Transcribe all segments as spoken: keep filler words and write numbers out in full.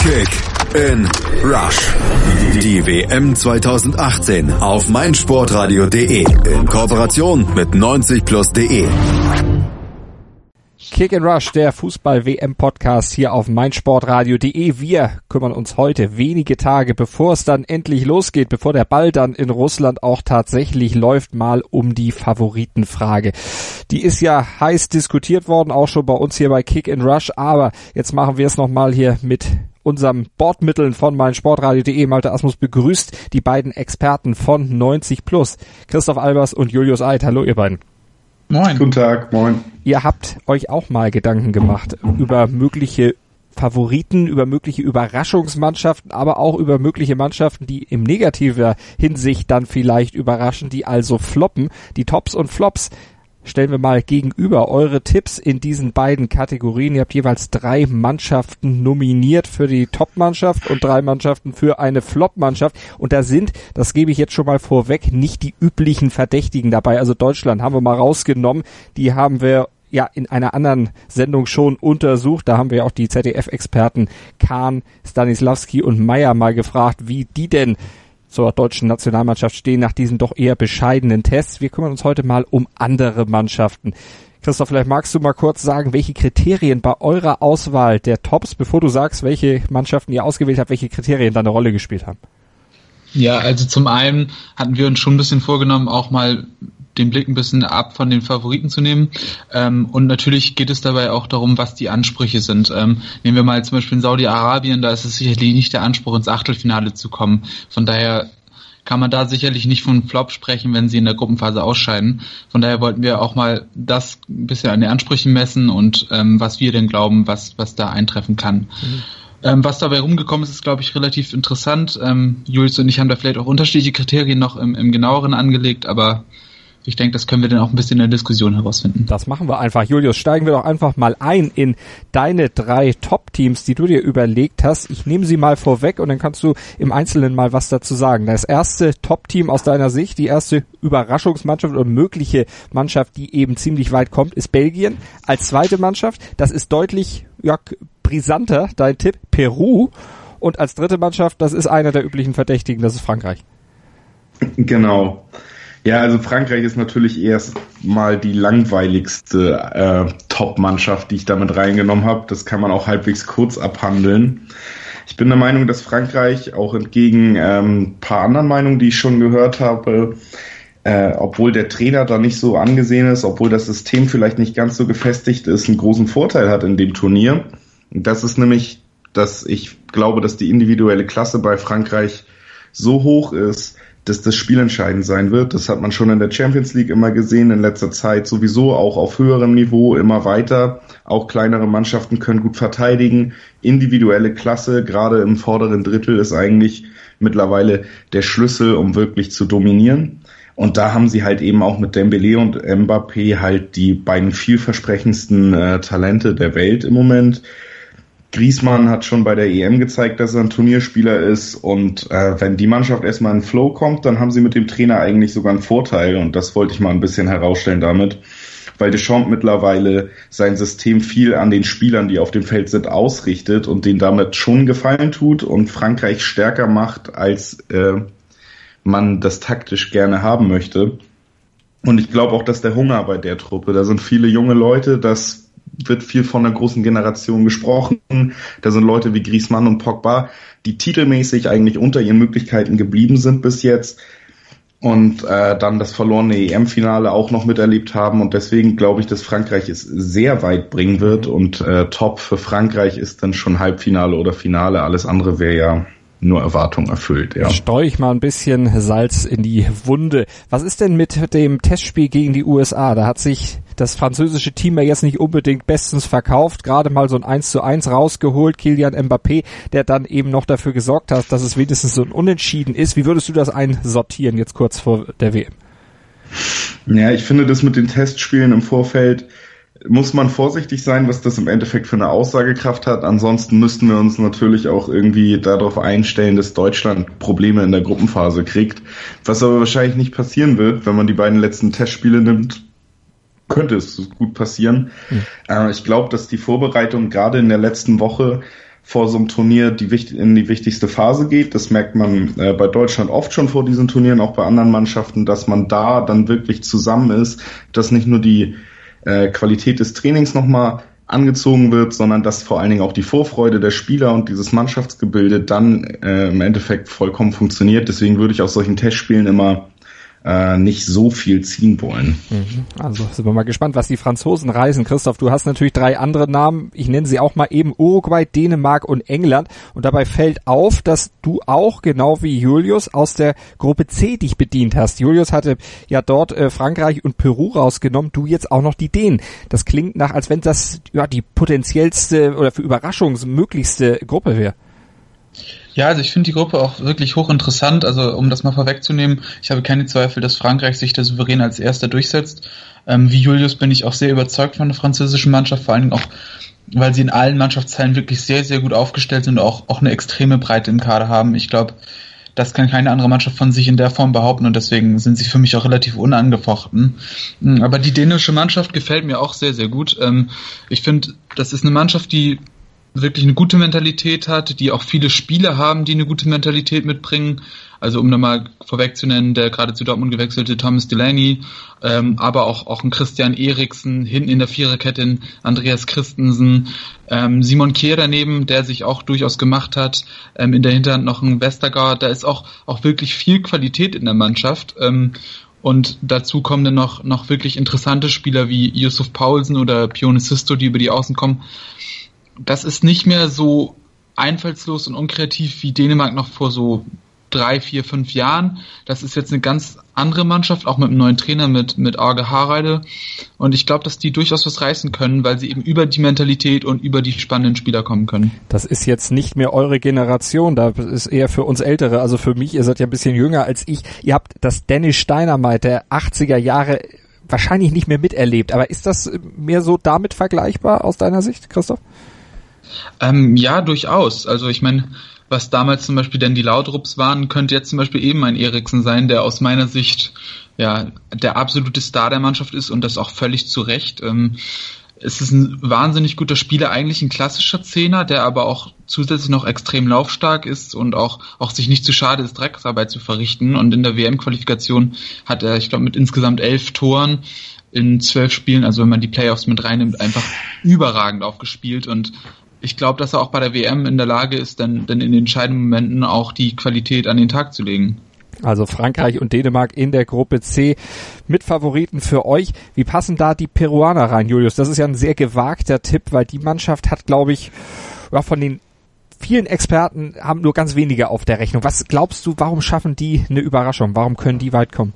Kick in Rush. Die W M zwanzig achtzehn auf meinsportradio punkt de in Kooperation mit neunzig plus punkt de. Kick in Rush, der Fußball-W M-Podcast hier auf meinsportradio punkt de. Wir kümmern uns heute wenige Tage, bevor es dann endlich losgeht, bevor der Ball dann in Russland auch tatsächlich läuft, mal um die Favoritenfrage. Die ist ja heiß diskutiert worden, auch schon bei uns hier bei Kick in Rush, aber jetzt machen wir es nochmal hier mit unserem Bordmitteln von meinsportradio punkt de. Malte Asmus begrüßt die beiden Experten von neunzig plus, Christoph Albers und Julius Eid. Hallo ihr beiden. Moin. Guten Tag, moin. Ihr habt euch auch mal Gedanken gemacht über mögliche Favoriten, über mögliche Überraschungsmannschaften, aber auch über mögliche Mannschaften, die in negativer Hinsicht dann vielleicht überraschen, die also floppen. Die Tops und Flops stellen wir mal gegenüber. Eure Tipps in diesen beiden Kategorien. Ihr habt jeweils drei Mannschaften nominiert für die Top-Mannschaft und drei Mannschaften für eine Flop-Mannschaft. Und da sind, das gebe ich jetzt schon mal vorweg, nicht die üblichen Verdächtigen dabei. Also Deutschland haben wir mal rausgenommen. Die haben wir ja in einer anderen Sendung schon untersucht. Da haben wir auch die Z D F-Experten Kahn, Stanislavski und Meyer mal gefragt, wie die denn zur deutschen Nationalmannschaft stehen nach diesen doch eher bescheidenen Tests. Wir kümmern uns heute mal um andere Mannschaften. Christoph, vielleicht magst du mal kurz sagen, welche Kriterien bei eurer Auswahl der Tops, bevor du sagst, welche Mannschaften ihr ausgewählt habt, welche Kriterien da eine Rolle gespielt haben? Ja, also zum einen hatten wir uns schon ein bisschen vorgenommen, auch mal den Blick ein bisschen ab von den Favoriten zu nehmen. Ähm, und natürlich geht es dabei auch darum, was die Ansprüche sind. Ähm, nehmen wir mal zum Beispiel in Saudi-Arabien, da ist es sicherlich nicht der Anspruch, ins Achtelfinale zu kommen. Von daher kann man da sicherlich nicht von Flop sprechen, wenn sie in der Gruppenphase ausscheiden. Von daher wollten wir auch mal das ein bisschen an den Ansprüchen messen und ähm, was wir denn glauben, was, was da eintreffen kann. Mhm. Ähm, was dabei rumgekommen ist, ist, glaube ich, relativ interessant. Ähm, Julius und ich haben da vielleicht auch unterschiedliche Kriterien noch im, im genaueren angelegt, aber ich denke, das können wir dann auch ein bisschen in der Diskussion herausfinden. Das machen wir einfach. Julius, steigen wir doch einfach mal ein in deine drei Top-Teams, die du dir überlegt hast. Ich nehme sie mal vorweg und dann kannst du im Einzelnen mal was dazu sagen. Das erste Top-Team aus deiner Sicht, die erste Überraschungsmannschaft oder mögliche Mannschaft, die eben ziemlich weit kommt, ist Belgien. Als zweite Mannschaft, das ist deutlich ja, brisanter, dein Tipp, Peru. Und als dritte Mannschaft, das ist einer der üblichen Verdächtigen, das ist Frankreich. Genau. Ja, also Frankreich ist natürlich erst mal die langweiligste äh, Top-Mannschaft, die ich damit reingenommen habe. Das kann man auch halbwegs kurz abhandeln. Ich bin der Meinung, dass Frankreich, auch entgegen ähm, paar anderen Meinungen, die ich schon gehört habe, äh, obwohl der Trainer da nicht so angesehen ist, obwohl das System vielleicht nicht ganz so gefestigt ist, einen großen Vorteil hat in dem Turnier. Das ist nämlich, dass ich glaube, dass die individuelle Klasse bei Frankreich so hoch ist, dass das Spiel entscheidend sein wird. Das hat man schon in der Champions League immer gesehen, in letzter Zeit sowieso auch auf höherem Niveau immer weiter. Auch kleinere Mannschaften können gut verteidigen. Individuelle Klasse, gerade im vorderen Drittel, ist eigentlich mittlerweile der Schlüssel, um wirklich zu dominieren. Und da haben sie halt eben auch mit Dembélé und Mbappé halt die beiden vielversprechendsten äh, Talente der Welt im Moment. Griezmann hat schon bei der E M gezeigt, dass er ein Turnierspieler ist und äh, wenn die Mannschaft erstmal in den Flow kommt, dann haben sie mit dem Trainer eigentlich sogar einen Vorteil und das wollte ich mal ein bisschen herausstellen damit, weil Deschamps mittlerweile sein System viel an den Spielern, die auf dem Feld sind, ausrichtet und denen damit schon Gefallen tut und Frankreich stärker macht, als äh, man das taktisch gerne haben möchte. Und ich glaube auch, dass der Hunger bei der Truppe, da sind viele junge Leute, das wird viel von einer großen Generation gesprochen. Da sind Leute wie Griezmann und Pogba, die titelmäßig eigentlich unter ihren Möglichkeiten geblieben sind bis jetzt und äh, dann das verlorene E M-Finale auch noch miterlebt haben. Und deswegen glaube ich, dass Frankreich es sehr weit bringen wird. Und äh, Top für Frankreich ist dann schon Halbfinale oder Finale. Alles andere wäre ja nur Erwartung erfüllt, ja. Streu ich mal ein bisschen Salz in die Wunde. Was ist denn mit dem Testspiel gegen die U S A? Da hat sich das französische Team ja jetzt nicht unbedingt bestens verkauft, gerade mal so ein eins zu eins rausgeholt, Kylian Mbappé, der dann eben noch dafür gesorgt hat, dass es wenigstens so ein Unentschieden ist. Wie würdest du das einsortieren jetzt kurz vor der W M? Ja, ich finde das mit den Testspielen im Vorfeld muss man vorsichtig sein, was das im Endeffekt für eine Aussagekraft hat. Ansonsten müssten wir uns natürlich auch irgendwie darauf einstellen, dass Deutschland Probleme in der Gruppenphase kriegt. Was aber wahrscheinlich nicht passieren wird, wenn man die beiden letzten Testspiele nimmt, könnte es gut passieren. Mhm. Äh, ich glaube, dass die Vorbereitung gerade in der letzten Woche vor so einem Turnier die, in die wichtigste Phase geht. Das merkt man äh, bei Deutschland oft schon vor diesen Turnieren, auch bei anderen Mannschaften, dass man da dann wirklich zusammen ist, dass nicht nur die äh, Qualität des Trainings nochmal angezogen wird, sondern dass vor allen Dingen auch die Vorfreude der Spieler und dieses Mannschaftsgebilde dann äh, im Endeffekt vollkommen funktioniert. Deswegen würde ich aus solchen Testspielen immer Äh, nicht so viel ziehen wollen. Also sind wir mal gespannt, was die Franzosen reisen. Christoph, du hast natürlich drei andere Namen. Ich nenne sie auch mal eben: Uruguay, Dänemark und England. Und dabei fällt auf, dass du auch, genau wie Julius, aus der Gruppe C dich bedient hast. Julius hatte ja dort äh, Frankreich und Peru rausgenommen, du jetzt auch noch die Dänen. Das klingt nach, als wenn das ja die potenziellste oder für Überraschungsmöglichste Gruppe wäre. Ja, also ich finde die Gruppe auch wirklich hochinteressant. Also um das mal vorwegzunehmen, ich habe keine Zweifel, dass Frankreich sich da souverän als Erster durchsetzt. Ähm, wie Julius bin ich auch sehr überzeugt von der französischen Mannschaft, vor allen Dingen auch, weil sie in allen Mannschaftsteilen wirklich sehr, sehr gut aufgestellt sind und auch, auch eine extreme Breite im Kader haben. Ich glaube, das kann keine andere Mannschaft von sich in der Form behaupten und deswegen sind sie für mich auch relativ unangefochten. Aber die dänische Mannschaft gefällt mir auch sehr, sehr gut. Ähm, ich finde, das ist eine Mannschaft, die wirklich eine gute Mentalität hat, die auch viele Spieler haben, die eine gute Mentalität mitbringen. Also um da mal vorweg zu nennen, der gerade zu Dortmund gewechselte Thomas Delaney, ähm, aber auch auch ein Christian Eriksen, hinten in der Viererkette in Andreas Christensen, ähm, Simon Kjær daneben, der sich auch durchaus gemacht hat, ähm, in der Hinterhand noch ein Westergaard. Da ist auch auch wirklich viel Qualität in der Mannschaft. Ähm, Und dazu kommen dann noch noch wirklich interessante Spieler wie Yusuf Poulsen oder Pione Sisto, die über die Außen kommen. Das ist nicht mehr so einfallslos und unkreativ wie Dänemark noch vor so drei, vier, fünf Jahren. Das ist jetzt eine ganz andere Mannschaft, auch mit einem neuen Trainer, mit, mit Arge Hareide. Und ich glaube, dass die durchaus was reißen können, weil sie eben über die Mentalität und über die spannenden Spieler kommen können. Das ist jetzt nicht mehr eure Generation, das ist eher für uns Ältere. Also für mich, ihr seid ja ein bisschen jünger als ich. Ihr habt das Danish Dynamite der achtziger Jahre wahrscheinlich nicht mehr miterlebt. Aber ist das mehr so damit vergleichbar aus deiner Sicht, Christoph? Ähm, ja, durchaus. Also ich meine, was damals zum Beispiel denn die Laudrups waren, könnte jetzt zum Beispiel eben ein Eriksen sein, der aus meiner Sicht ja der absolute Star der Mannschaft ist und das auch völlig zu Recht. Ähm, es ist ein wahnsinnig guter Spieler, eigentlich ein klassischer Zehner, der aber auch zusätzlich noch extrem laufstark ist und auch auch sich nicht zu schade ist, Drecksarbeit zu verrichten. Und in der W M-Qualifikation hat er, ich glaube, mit insgesamt elf Toren in zwölf Spielen, also wenn man die Playoffs mit reinnimmt, einfach überragend aufgespielt. Und ich glaube, dass er auch bei der W M in der Lage ist, dann, dann in den entscheidenden Momenten auch die Qualität an den Tag zu legen. Also Frankreich und Dänemark in der Gruppe C mit Favoriten für euch. Wie passen da die Peruaner rein, Julius? Das ist ja ein sehr gewagter Tipp, weil die Mannschaft hat, glaube ich, ja, von den vielen Experten haben nur ganz wenige auf der Rechnung. Was glaubst du, warum schaffen die eine Überraschung? Warum können die weit kommen?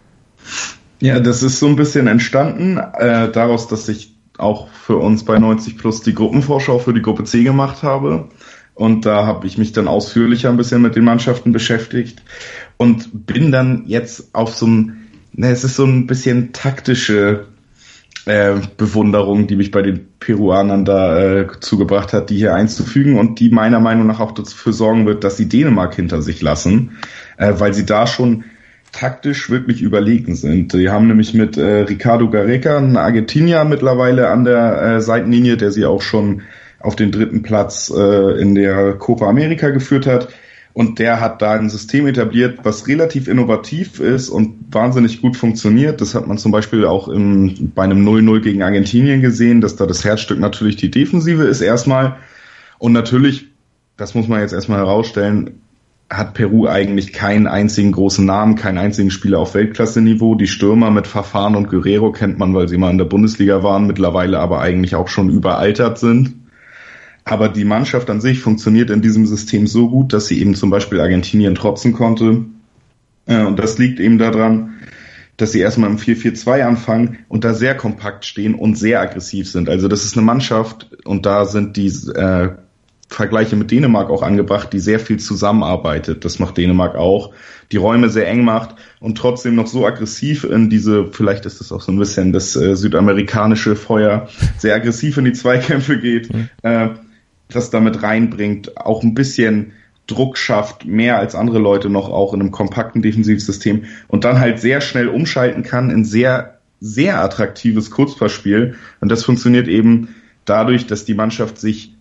Ja, das ist so ein bisschen entstanden äh, daraus, dass ich auch für uns bei neunzig plus die Gruppenvorschau für die Gruppe C gemacht habe. Und da habe ich mich dann ausführlicher ein bisschen mit den Mannschaften beschäftigt und bin dann jetzt auf so ein, ne, es ist so ein bisschen taktische äh, Bewunderung, die mich bei den Peruanern da äh, zugebracht hat, die hier einzufügen und die meiner Meinung nach auch dafür sorgen wird, dass sie Dänemark hinter sich lassen, äh, weil sie da schon taktisch wirklich überlegen sind. Die haben nämlich mit äh, Ricardo Gareca, einen Argentinier mittlerweile an der äh, Seitenlinie, der sie auch schon auf den dritten Platz äh, in der Copa America geführt hat. Und der hat da ein System etabliert, was relativ innovativ ist und wahnsinnig gut funktioniert. Das hat man zum Beispiel auch im, bei einem null null gegen Argentinien gesehen, dass da das Herzstück natürlich die Defensive ist erstmal. Und natürlich, das muss man jetzt erstmal herausstellen, hat Peru eigentlich keinen einzigen großen Namen, keinen einzigen Spieler auf Weltklasse-Niveau. Die Stürmer mit Fafan und Guerrero kennt man, weil sie mal in der Bundesliga waren, mittlerweile aber eigentlich auch schon überaltert sind. Aber die Mannschaft an sich funktioniert in diesem System so gut, dass sie eben zum Beispiel Argentinien trotzen konnte. Und das liegt eben daran, dass sie erstmal im vier vier zwei anfangen und da sehr kompakt stehen und sehr aggressiv sind. Also das ist eine Mannschaft und da sind die äh, Vergleiche mit Dänemark auch angebracht, die sehr viel zusammenarbeitet. Das macht Dänemark auch. Die Räume sehr eng macht und trotzdem noch so aggressiv in diese, vielleicht ist das auch so ein bisschen das äh, südamerikanische Feuer, sehr aggressiv in die Zweikämpfe geht, mhm. äh, das damit reinbringt, auch ein bisschen Druck schafft, mehr als andere Leute noch auch in einem kompakten Defensivsystem und dann halt sehr schnell umschalten kann in sehr, sehr attraktives Kurzpassspiel. Und das funktioniert eben dadurch, dass die Mannschaft sich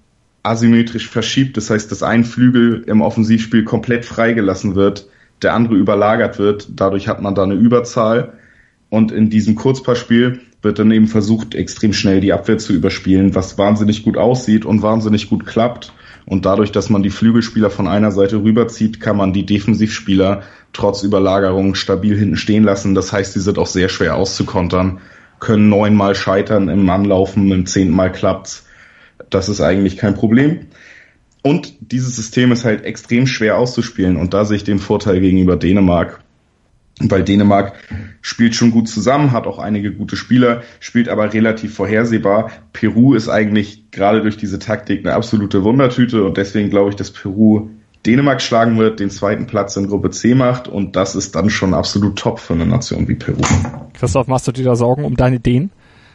asymmetrisch verschiebt. Das heißt, dass ein Flügel im Offensivspiel komplett freigelassen wird, der andere überlagert wird. Dadurch hat man da eine Überzahl. Und in diesem Kurzpassspiel wird dann eben versucht, extrem schnell die Abwehr zu überspielen, was wahnsinnig gut aussieht und wahnsinnig gut klappt. Und dadurch, dass man die Flügelspieler von einer Seite rüberzieht, kann man die Defensivspieler trotz Überlagerung stabil hinten stehen lassen. Das heißt, sie sind auch sehr schwer auszukontern, können neunmal scheitern im Anlaufen, im zehnten Mal klappt's. Das ist eigentlich kein Problem. Und dieses System ist halt extrem schwer auszuspielen. Und da sehe ich den Vorteil gegenüber Dänemark. Weil Dänemark spielt schon gut zusammen, hat auch einige gute Spieler, spielt aber relativ vorhersehbar. Peru ist eigentlich gerade durch diese Taktik eine absolute Wundertüte und deswegen glaube ich, dass Peru Dänemark schlagen wird, den zweiten Platz in Gruppe C macht und das ist dann schon absolut top für eine Nation wie Peru. Christoph, machst du dir da Sorgen um deine Dänen?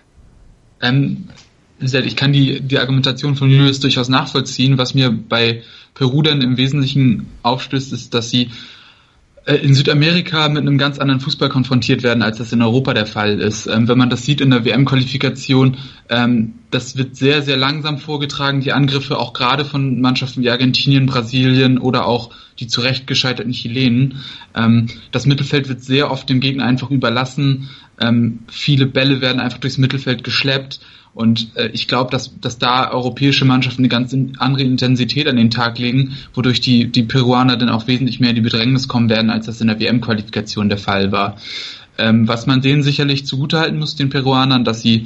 Ähm, ich kann die, die Argumentation von Julius durchaus nachvollziehen. Was mir bei Peru dann im Wesentlichen aufstößt, ist, dass sie in Südamerika mit einem ganz anderen Fußball konfrontiert werden, als das in Europa der Fall ist. Ähm, wenn man das sieht in der W M-Qualifikation, ähm, das wird sehr, sehr langsam vorgetragen, die Angriffe auch gerade von Mannschaften wie Argentinien, Brasilien oder auch die zurecht gescheiterten Chilenen. Ähm, das Mittelfeld wird sehr oft dem Gegner einfach überlassen. Ähm, viele Bälle werden einfach durchs Mittelfeld geschleppt. Und äh, ich glaube, dass, dass da europäische Mannschaften eine ganz in, andere Intensität an den Tag legen, wodurch die, die Peruaner dann auch wesentlich mehr in die Bedrängnis kommen werden, als das in der W M-Qualifikation der Fall war. Ähm, was man denen sicherlich zugutehalten muss, den Peruanern, dass sie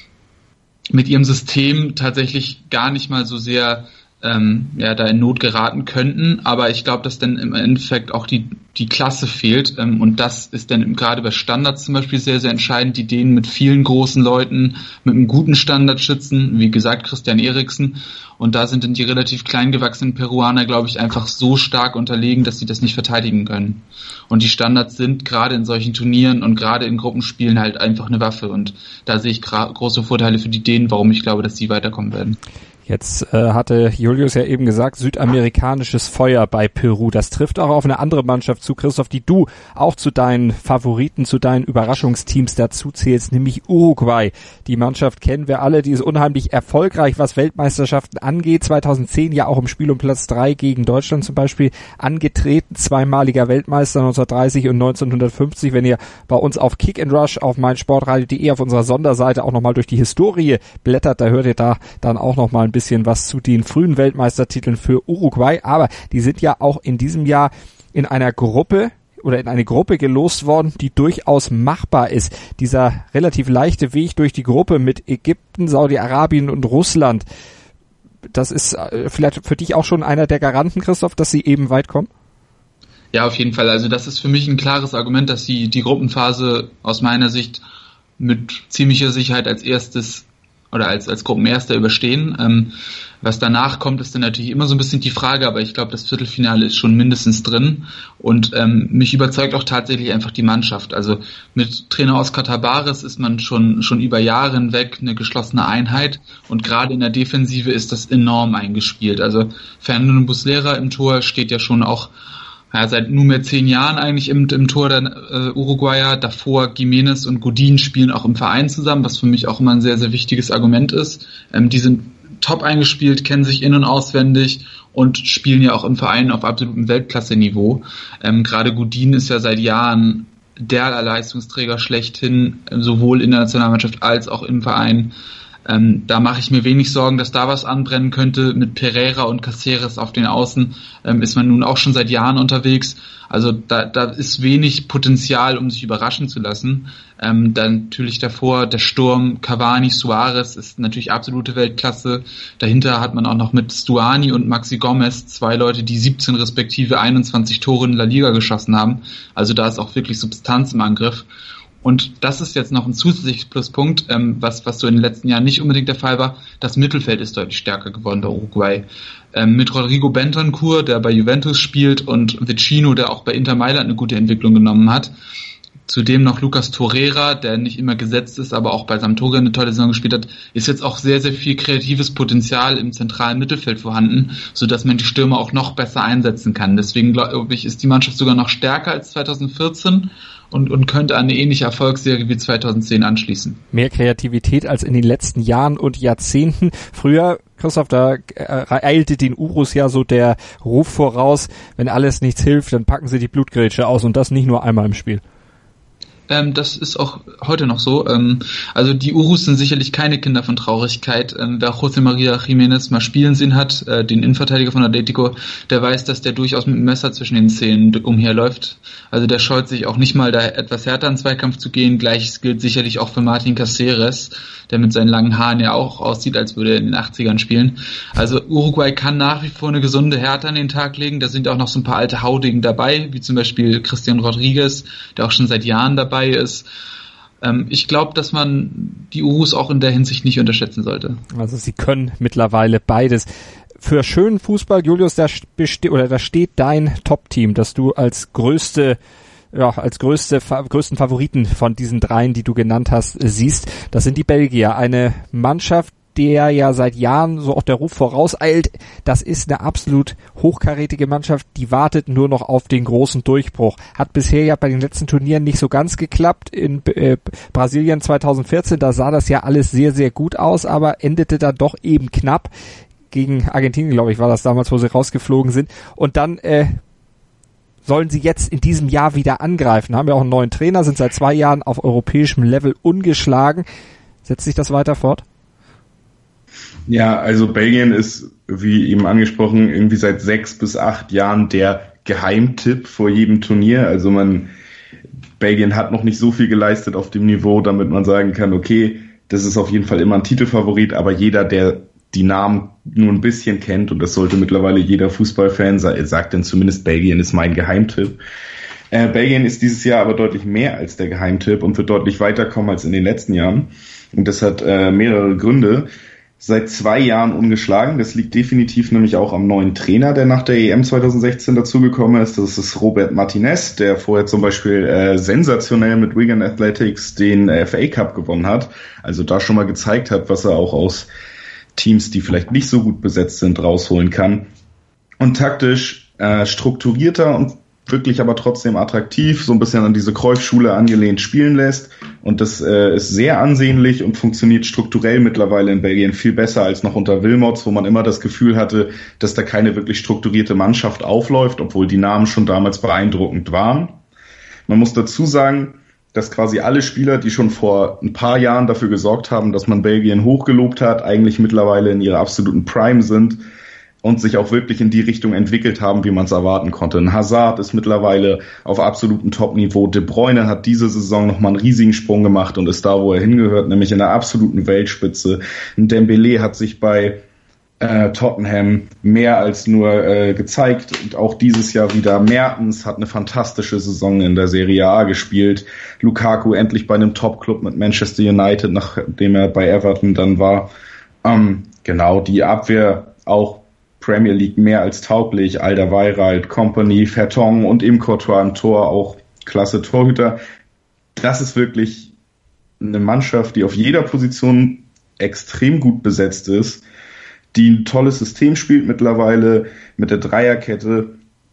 mit ihrem System tatsächlich gar nicht mal so sehr ähm, ja, da in Not geraten könnten, aber ich glaube, dass dann im Endeffekt auch die die Klasse fehlt ähm, und das ist dann gerade bei Standards zum Beispiel sehr, sehr entscheidend, die denen mit vielen großen Leuten, mit einem guten Standardschützen, wie gesagt Christian Eriksen, und da sind dann die relativ klein gewachsenen Peruaner, glaube ich, einfach so stark unterlegen, dass sie das nicht verteidigen können. Und die Standards sind gerade in solchen Turnieren und gerade in Gruppenspielen halt einfach eine Waffe und da sehe ich gra- große Vorteile für die Dänen, warum ich glaube, dass sie weiterkommen werden. Jetzt äh, hatte Julius ja eben gesagt, südamerikanisches Feuer bei Peru. Das trifft auch auf eine andere Mannschaft zu, Christoph, die du auch zu deinen Favoriten, zu deinen Überraschungsteams dazu zählst, nämlich Uruguay. Die Mannschaft kennen wir alle, die ist unheimlich erfolgreich, was Weltmeisterschaften angeht. zweitausendzehn ja auch im Spiel um Platz drei gegen Deutschland zum Beispiel angetreten, zweimaliger Weltmeister neunzehnhundertdreißig und neunzehnhundertfünfzig. Wenn ihr bei uns auf Kick and Rush auf meinsportradio punkt de auf unserer Sonderseite auch nochmal durch die Historie blättert, da hört ihr da dann auch nochmal ein bisschen was zu den frühen Weltmeistertiteln für Uruguay, aber die sind ja auch in diesem Jahr in einer Gruppe oder in eine Gruppe gelost worden, die durchaus machbar ist. Dieser relativ leichte Weg durch die Gruppe mit Ägypten, Saudi-Arabien und Russland, das ist vielleicht für dich auch schon einer der Garanten, Christoph, dass sie eben weit kommen? Ja, auf jeden Fall. Also das ist für mich ein klares Argument, dass sie die Gruppenphase aus meiner Sicht mit ziemlicher Sicherheit als erstes oder als als Gruppenerster überstehen. Ähm, was danach kommt, ist dann natürlich immer so ein bisschen die Frage, aber ich glaube, das Viertelfinale ist schon mindestens drin und ähm, mich überzeugt auch tatsächlich einfach die Mannschaft. Also mit Trainer Oscar Tabares ist man schon schon über Jahre hinweg eine geschlossene Einheit und gerade in der Defensive ist das enorm eingespielt. Also Fernando Muslera im Tor steht ja schon auch ja, seit nunmehr zehn Jahren eigentlich im, im Tor der äh, Uruguayer. Davor Giménez und Godin spielen auch im Verein zusammen, was für mich auch immer ein sehr, sehr wichtiges Argument ist. Ähm, die sind top eingespielt, kennen sich in- und auswendig und spielen ja auch im Verein auf absolutem Weltklasse-Niveau. Ähm, gerade Godin ist ja seit Jahren der Leistungsträger schlechthin, sowohl in der Nationalmannschaft als auch im Verein. Ähm, da mache ich mir wenig Sorgen, dass da was anbrennen könnte. Mit Pereira und Caceres auf den Außen ähm, ist man nun auch schon seit Jahren unterwegs. Also da, da ist wenig Potenzial, um sich überraschen zu lassen. Ähm, dann natürlich davor der Sturm Cavani, Suarez ist natürlich absolute Weltklasse. Dahinter hat man auch noch mit Stuani und Maxi Gomez zwei Leute, die siebzehn respektive einundzwanzig Tore in La Liga geschossen haben. Also da ist auch wirklich Substanz im Angriff. Und das ist jetzt noch ein zusätzliches Pluspunkt, ähm, was was so in den letzten Jahren nicht unbedingt der Fall war. Das Mittelfeld ist deutlich stärker geworden bei Uruguay. Ähm, mit Rodrigo Bentancur, der bei Juventus spielt, und Vecino, der auch bei Inter Mailand eine gute Entwicklung genommen hat. Zudem noch Lucas Torreira, der nicht immer gesetzt ist, aber auch bei Sampdoria eine tolle Saison gespielt hat, ist jetzt auch sehr, sehr viel kreatives Potenzial im zentralen Mittelfeld vorhanden, sodass man die Stürmer auch noch besser einsetzen kann. Deswegen glaube ich, ist die Mannschaft sogar noch stärker als zweitausendvierzehn und, und könnte an eine ähnliche Erfolgsserie wie zweitausendzehn anschließen. Mehr Kreativität als in den letzten Jahren und Jahrzehnten. Früher, Christoph, da eilte den Urus ja so der Ruf voraus, wenn alles nichts hilft, dann packen sie die Blutgrätsche aus und das nicht nur einmal im Spiel. Ähm, das ist auch heute noch so. Ähm, also die Urus sind sicherlich keine Kinder von Traurigkeit. Ähm, wer José María Jiménez mal spielen sehen hat, äh, den Innenverteidiger von Atletico, der weiß, dass der durchaus mit dem Messer zwischen den Zähnen umherläuft. Also der scheut sich auch nicht mal, da etwas härter in Zweikampf zu gehen. Gleiches gilt sicherlich auch für Martin Cáceres, der mit seinen langen Haaren ja auch aussieht, als würde er in den achtzigern spielen. Also Uruguay kann nach wie vor eine gesunde Härte an den Tag legen. Da sind auch noch so ein paar alte Haudegen dabei, wie zum Beispiel Christian Rodriguez, der auch schon seit Jahren dabei ist. Ähm, ich glaube, dass man die Urus auch in der Hinsicht nicht unterschätzen sollte. Also sie können mittlerweile beides. Für schönen Fußball, Julius, da, beste- oder da steht dein Top-Team, das du als größte ja, als größte, größten Favoriten von diesen dreien, die du genannt hast, siehst. Das sind die Belgier. Eine Mannschaft, der ja seit Jahren so auch der Ruf vorauseilt. Das ist eine absolut hochkarätige Mannschaft, die wartet nur noch auf den großen Durchbruch. Hat bisher ja bei den letzten Turnieren nicht so ganz geklappt. In äh, Brasilien zweitausendvierzehn, da sah das ja alles sehr, sehr gut aus, aber endete dann doch eben knapp. Gegen Argentinien, glaube ich, war das damals, wo sie rausgeflogen sind. Und dann äh, sollen sie jetzt in diesem Jahr wieder angreifen. Haben ja auch einen neuen Trainer, sind seit zwei Jahren auf europäischem Level ungeschlagen. Setzt sich das weiter fort? Ja, also Belgien ist, wie eben angesprochen, irgendwie seit sechs bis acht Jahren der Geheimtipp vor jedem Turnier. Also man, Belgien hat noch nicht so viel geleistet auf dem Niveau, damit man sagen kann, okay, das ist auf jeden Fall immer ein Titelfavorit, aber jeder, der die Namen nur ein bisschen kennt, und das sollte mittlerweile jeder Fußballfan sagen, sagt denn zumindest, Belgien ist mein Geheimtipp. Äh, Belgien ist dieses Jahr aber deutlich mehr als der Geheimtipp und wird deutlich weiterkommen als in den letzten Jahren. Und das hat äh, mehrere Gründe. Seit zwei Jahren ungeschlagen. Das liegt definitiv nämlich auch am neuen Trainer, der nach der E M zweitausendsechzehn dazugekommen ist. Das ist Robert Martinez, der vorher zum Beispiel äh, sensationell mit Wigan Athletics den F A Cup gewonnen hat. Also da schon mal gezeigt hat, was er auch aus Teams, die vielleicht nicht so gut besetzt sind, rausholen kann. Und taktisch äh, strukturierter und wirklich aber trotzdem attraktiv, so ein bisschen an diese Cruyff-Schule angelehnt spielen lässt. Und das äh, ist sehr ansehnlich und funktioniert strukturell mittlerweile in Belgien viel besser als noch unter Wilmots, wo man immer das Gefühl hatte, dass da keine wirklich strukturierte Mannschaft aufläuft, obwohl die Namen schon damals beeindruckend waren. Man muss dazu sagen, dass quasi alle Spieler, die schon vor ein paar Jahren dafür gesorgt haben, dass man Belgien hochgelobt hat, eigentlich mittlerweile in ihrer absoluten Prime sind und sich auch wirklich in die Richtung entwickelt haben, wie man es erwarten konnte. Ein Hazard ist mittlerweile auf absolutem Top-Niveau. De Bruyne hat diese Saison nochmal einen riesigen Sprung gemacht und ist da, wo er hingehört, nämlich in der absoluten Weltspitze. Ein Dembélé hat sich bei äh, Tottenham mehr als nur äh, gezeigt und auch dieses Jahr wieder. Mertens hat eine fantastische Saison in der Serie A gespielt. Lukaku endlich bei einem Top-Club mit Manchester United, nachdem er bei Everton dann war. Ähm, genau, die Abwehr auch Premier League mehr als tauglich. Alderweireld, Kompany, Vertonghen und eben Courtois im Tor, auch klasse Torhüter. Das ist wirklich eine Mannschaft, die auf jeder Position extrem gut besetzt ist, die ein tolles System spielt mittlerweile mit der Dreierkette,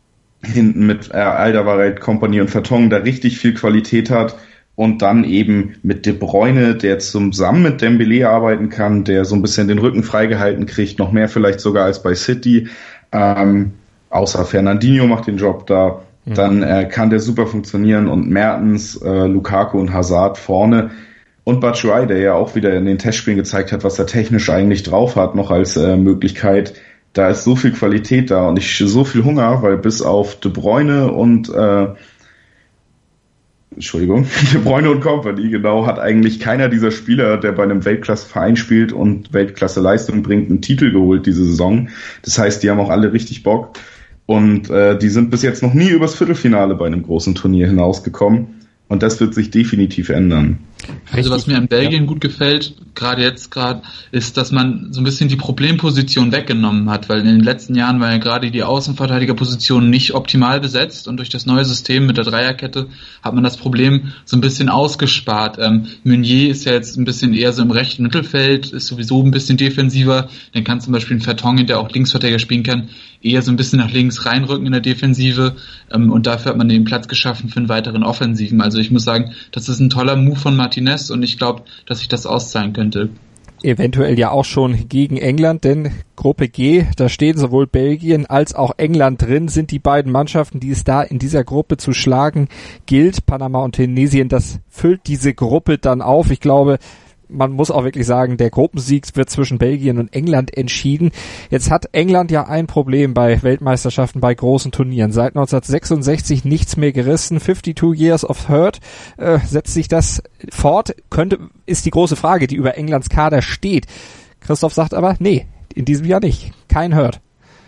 hinten mit äh, Alderweireld, Kompany und Vertonghen, da richtig viel Qualität hat. Und dann eben mit De Bruyne, der zusammen mit Dembélé arbeiten kann, der so ein bisschen den Rücken freigehalten kriegt, noch mehr vielleicht sogar als bei City. Ähm, außer Fernandinho macht den Job da. Mhm. Dann äh, kann der super funktionieren. Und Mertens, äh, Lukaku und Hazard vorne. Und Batshuayi, der ja auch wieder in den Testspielen gezeigt hat, was er technisch eigentlich drauf hat, noch als äh, Möglichkeit. Da ist so viel Qualität da und ich so viel Hunger, weil bis auf De Bruyne und äh, Entschuldigung, De Bruyne und Kompany, genau, hat eigentlich keiner dieser Spieler, der bei einem Weltklasse-Verein spielt und Weltklasse-Leistung bringt, einen Titel geholt diese Saison. Das heißt, die haben auch alle richtig Bock und äh, die sind bis jetzt noch nie übers Viertelfinale bei einem großen Turnier hinausgekommen. Und das wird sich definitiv ändern. Also was mir an Belgien ja. gut gefällt, gerade jetzt gerade, ist, dass man so ein bisschen die Problemposition weggenommen hat, weil in den letzten Jahren war ja gerade die Außenverteidigerposition nicht optimal besetzt und durch das neue System mit der Dreierkette hat man das Problem so ein bisschen ausgespart. Ähm, Meunier ist ja jetzt ein bisschen eher so im rechten Mittelfeld, ist sowieso ein bisschen defensiver, dann kann zum Beispiel ein Vertonghen, der auch Linksverteidiger spielen kann, eher so ein bisschen nach links reinrücken in der Defensive ähm, und dafür hat man den Platz geschaffen für einen weiteren Offensiven. Also ich muss sagen, das ist ein toller Move von Martinez und ich glaube, dass sich das auszahlen könnte. Eventuell ja auch schon gegen England, denn Gruppe G, da stehen sowohl Belgien als auch England drin, sind die beiden Mannschaften, die es da in dieser Gruppe zu schlagen gilt. Panama und Tunesien, das füllt diese Gruppe dann auf. Ich glaube, man muss auch wirklich sagen, der Gruppensieg wird zwischen Belgien und England entschieden. Jetzt hat England ja ein Problem bei Weltmeisterschaften, bei großen Turnieren. Seit neunzehnhundertsechsundsechzig nichts mehr gerissen. fifty-two years of hurt. Äh, setzt sich das fort? Könnte, ist die große Frage, die über Englands Kader steht. Christoph sagt aber, nee, in diesem Jahr nicht. Kein Hurt.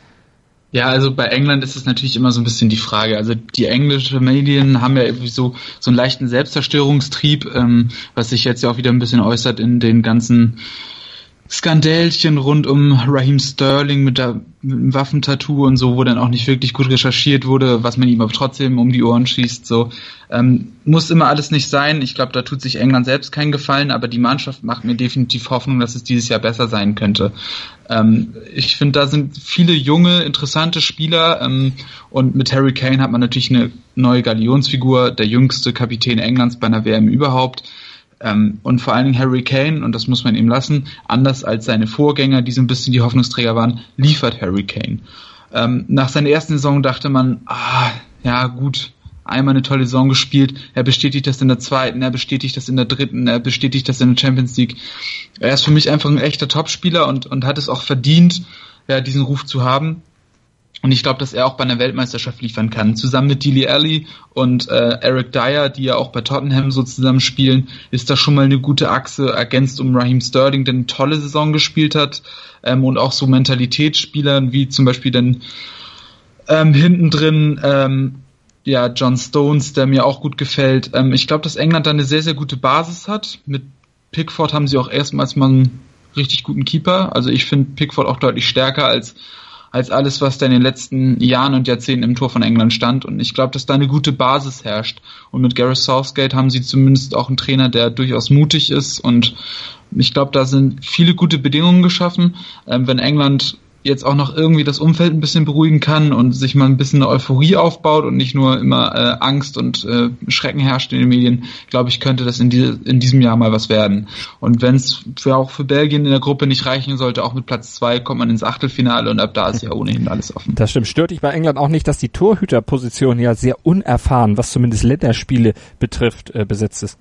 Ja, also bei England ist es natürlich immer so ein bisschen die Frage. Also die englischen Medien haben ja irgendwie so so einen leichten Selbstzerstörungstrieb, ähm, was sich jetzt ja auch wieder ein bisschen äußert in den ganzen Skandälchen rund um Raheem Sterling mit, der, mit dem Waffentattoo und so, wo dann auch nicht wirklich gut recherchiert wurde, was man ihm aber trotzdem um die Ohren schießt. So ähm, muss immer alles nicht sein. Ich glaube, da tut sich England selbst keinen Gefallen, aber die Mannschaft macht mir definitiv Hoffnung, dass es dieses Jahr besser sein könnte. Ähm, ich finde, da sind viele junge, interessante Spieler ähm, und mit Harry Kane hat man natürlich eine neue Galionsfigur, der jüngste Kapitän Englands bei einer W M überhaupt. Ähm, und vor allen Dingen Harry Kane, und das muss man ihm lassen, anders als seine Vorgänger, die so ein bisschen die Hoffnungsträger waren, liefert Harry Kane. Ähm, nach seiner ersten Saison dachte man, ah, ja gut, einmal eine tolle Saison gespielt, er bestätigt das in der zweiten, er bestätigt das in der dritten, er bestätigt das in der Champions League. Er ist für mich einfach ein echter Topspieler und, und hat es auch verdient, ja, diesen Ruf zu haben. Und ich glaube, dass er auch bei einer Weltmeisterschaft liefern kann. Zusammen mit Dele Alli und äh, Eric Dyer, die ja auch bei Tottenham so zusammen spielen, ist das schon mal eine gute Achse, ergänzt um Raheem Sterling, der eine tolle Saison gespielt hat, ähm, und auch so Mentalitätsspielern wie zum Beispiel dann ähm, hinten drin ähm, ja John Stones, der mir auch gut gefällt. Ähm, ich glaube, dass England da eine sehr, sehr gute Basis hat. Mit Pickford haben sie auch erstmals mal einen richtig guten Keeper. Also ich finde Pickford auch deutlich stärker als als alles, was da in den letzten Jahren und Jahrzehnten im Tor von England stand. Und ich glaube, dass da eine gute Basis herrscht. Und mit Gareth Southgate haben sie zumindest auch einen Trainer, der durchaus mutig ist. Und ich glaube, da sind viele gute Bedingungen geschaffen. Ähm, wenn England jetzt auch noch irgendwie das Umfeld ein bisschen beruhigen kann und sich mal ein bisschen eine Euphorie aufbaut und nicht nur immer äh, Angst und äh, Schrecken herrscht in den Medien, glaube ich, könnte das in, die, in diesem Jahr mal was werden. Und wenn es für auch für Belgien in der Gruppe nicht reichen sollte, auch mit Platz zwei kommt man ins Achtelfinale und ab da ist ja ohnehin alles offen. Das stimmt. Stört dich bei England auch nicht, dass die Torhüterposition ja sehr unerfahren, was zumindest Länderspiele betrifft, äh, besetzt ist?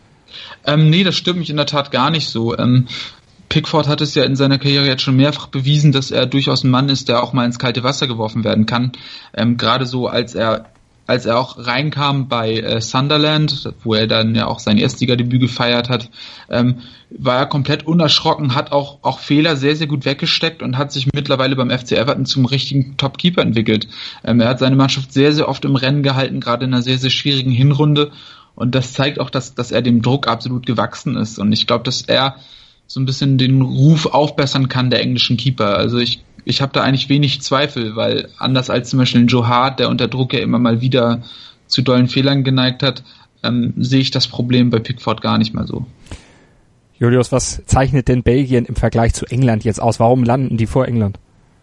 Ähm, nee, das stört mich in der Tat gar nicht so. Ähm, Pickford hat es ja in seiner Karriere jetzt schon mehrfach bewiesen, dass er durchaus ein Mann ist, der auch mal ins kalte Wasser geworfen werden kann. Ähm, gerade so, als er als er auch reinkam bei äh, Sunderland, wo er dann ja auch sein Erstligadebüt gefeiert hat, ähm, war er komplett unerschrocken, hat auch auch Fehler sehr, sehr gut weggesteckt und hat sich mittlerweile beim F C Everton zum richtigen Top-Keeper entwickelt. Ähm, er hat seine Mannschaft sehr, sehr oft im Rennen gehalten, gerade in einer sehr, sehr schwierigen Hinrunde. Und das zeigt auch, dass dass er dem Druck absolut gewachsen ist. Und ich glaube, dass er so ein bisschen den Ruf aufbessern kann der englischen Keeper. Also ich ich habe da eigentlich wenig Zweifel, weil anders als zum Beispiel Joe Hart, der unter Druck ja immer mal wieder zu dollen Fehlern geneigt hat, ähm, sehe ich das Problem bei Pickford gar nicht mal so. Julius, was zeichnet denn Belgien im Vergleich zu England jetzt aus? Warum landen die vor England?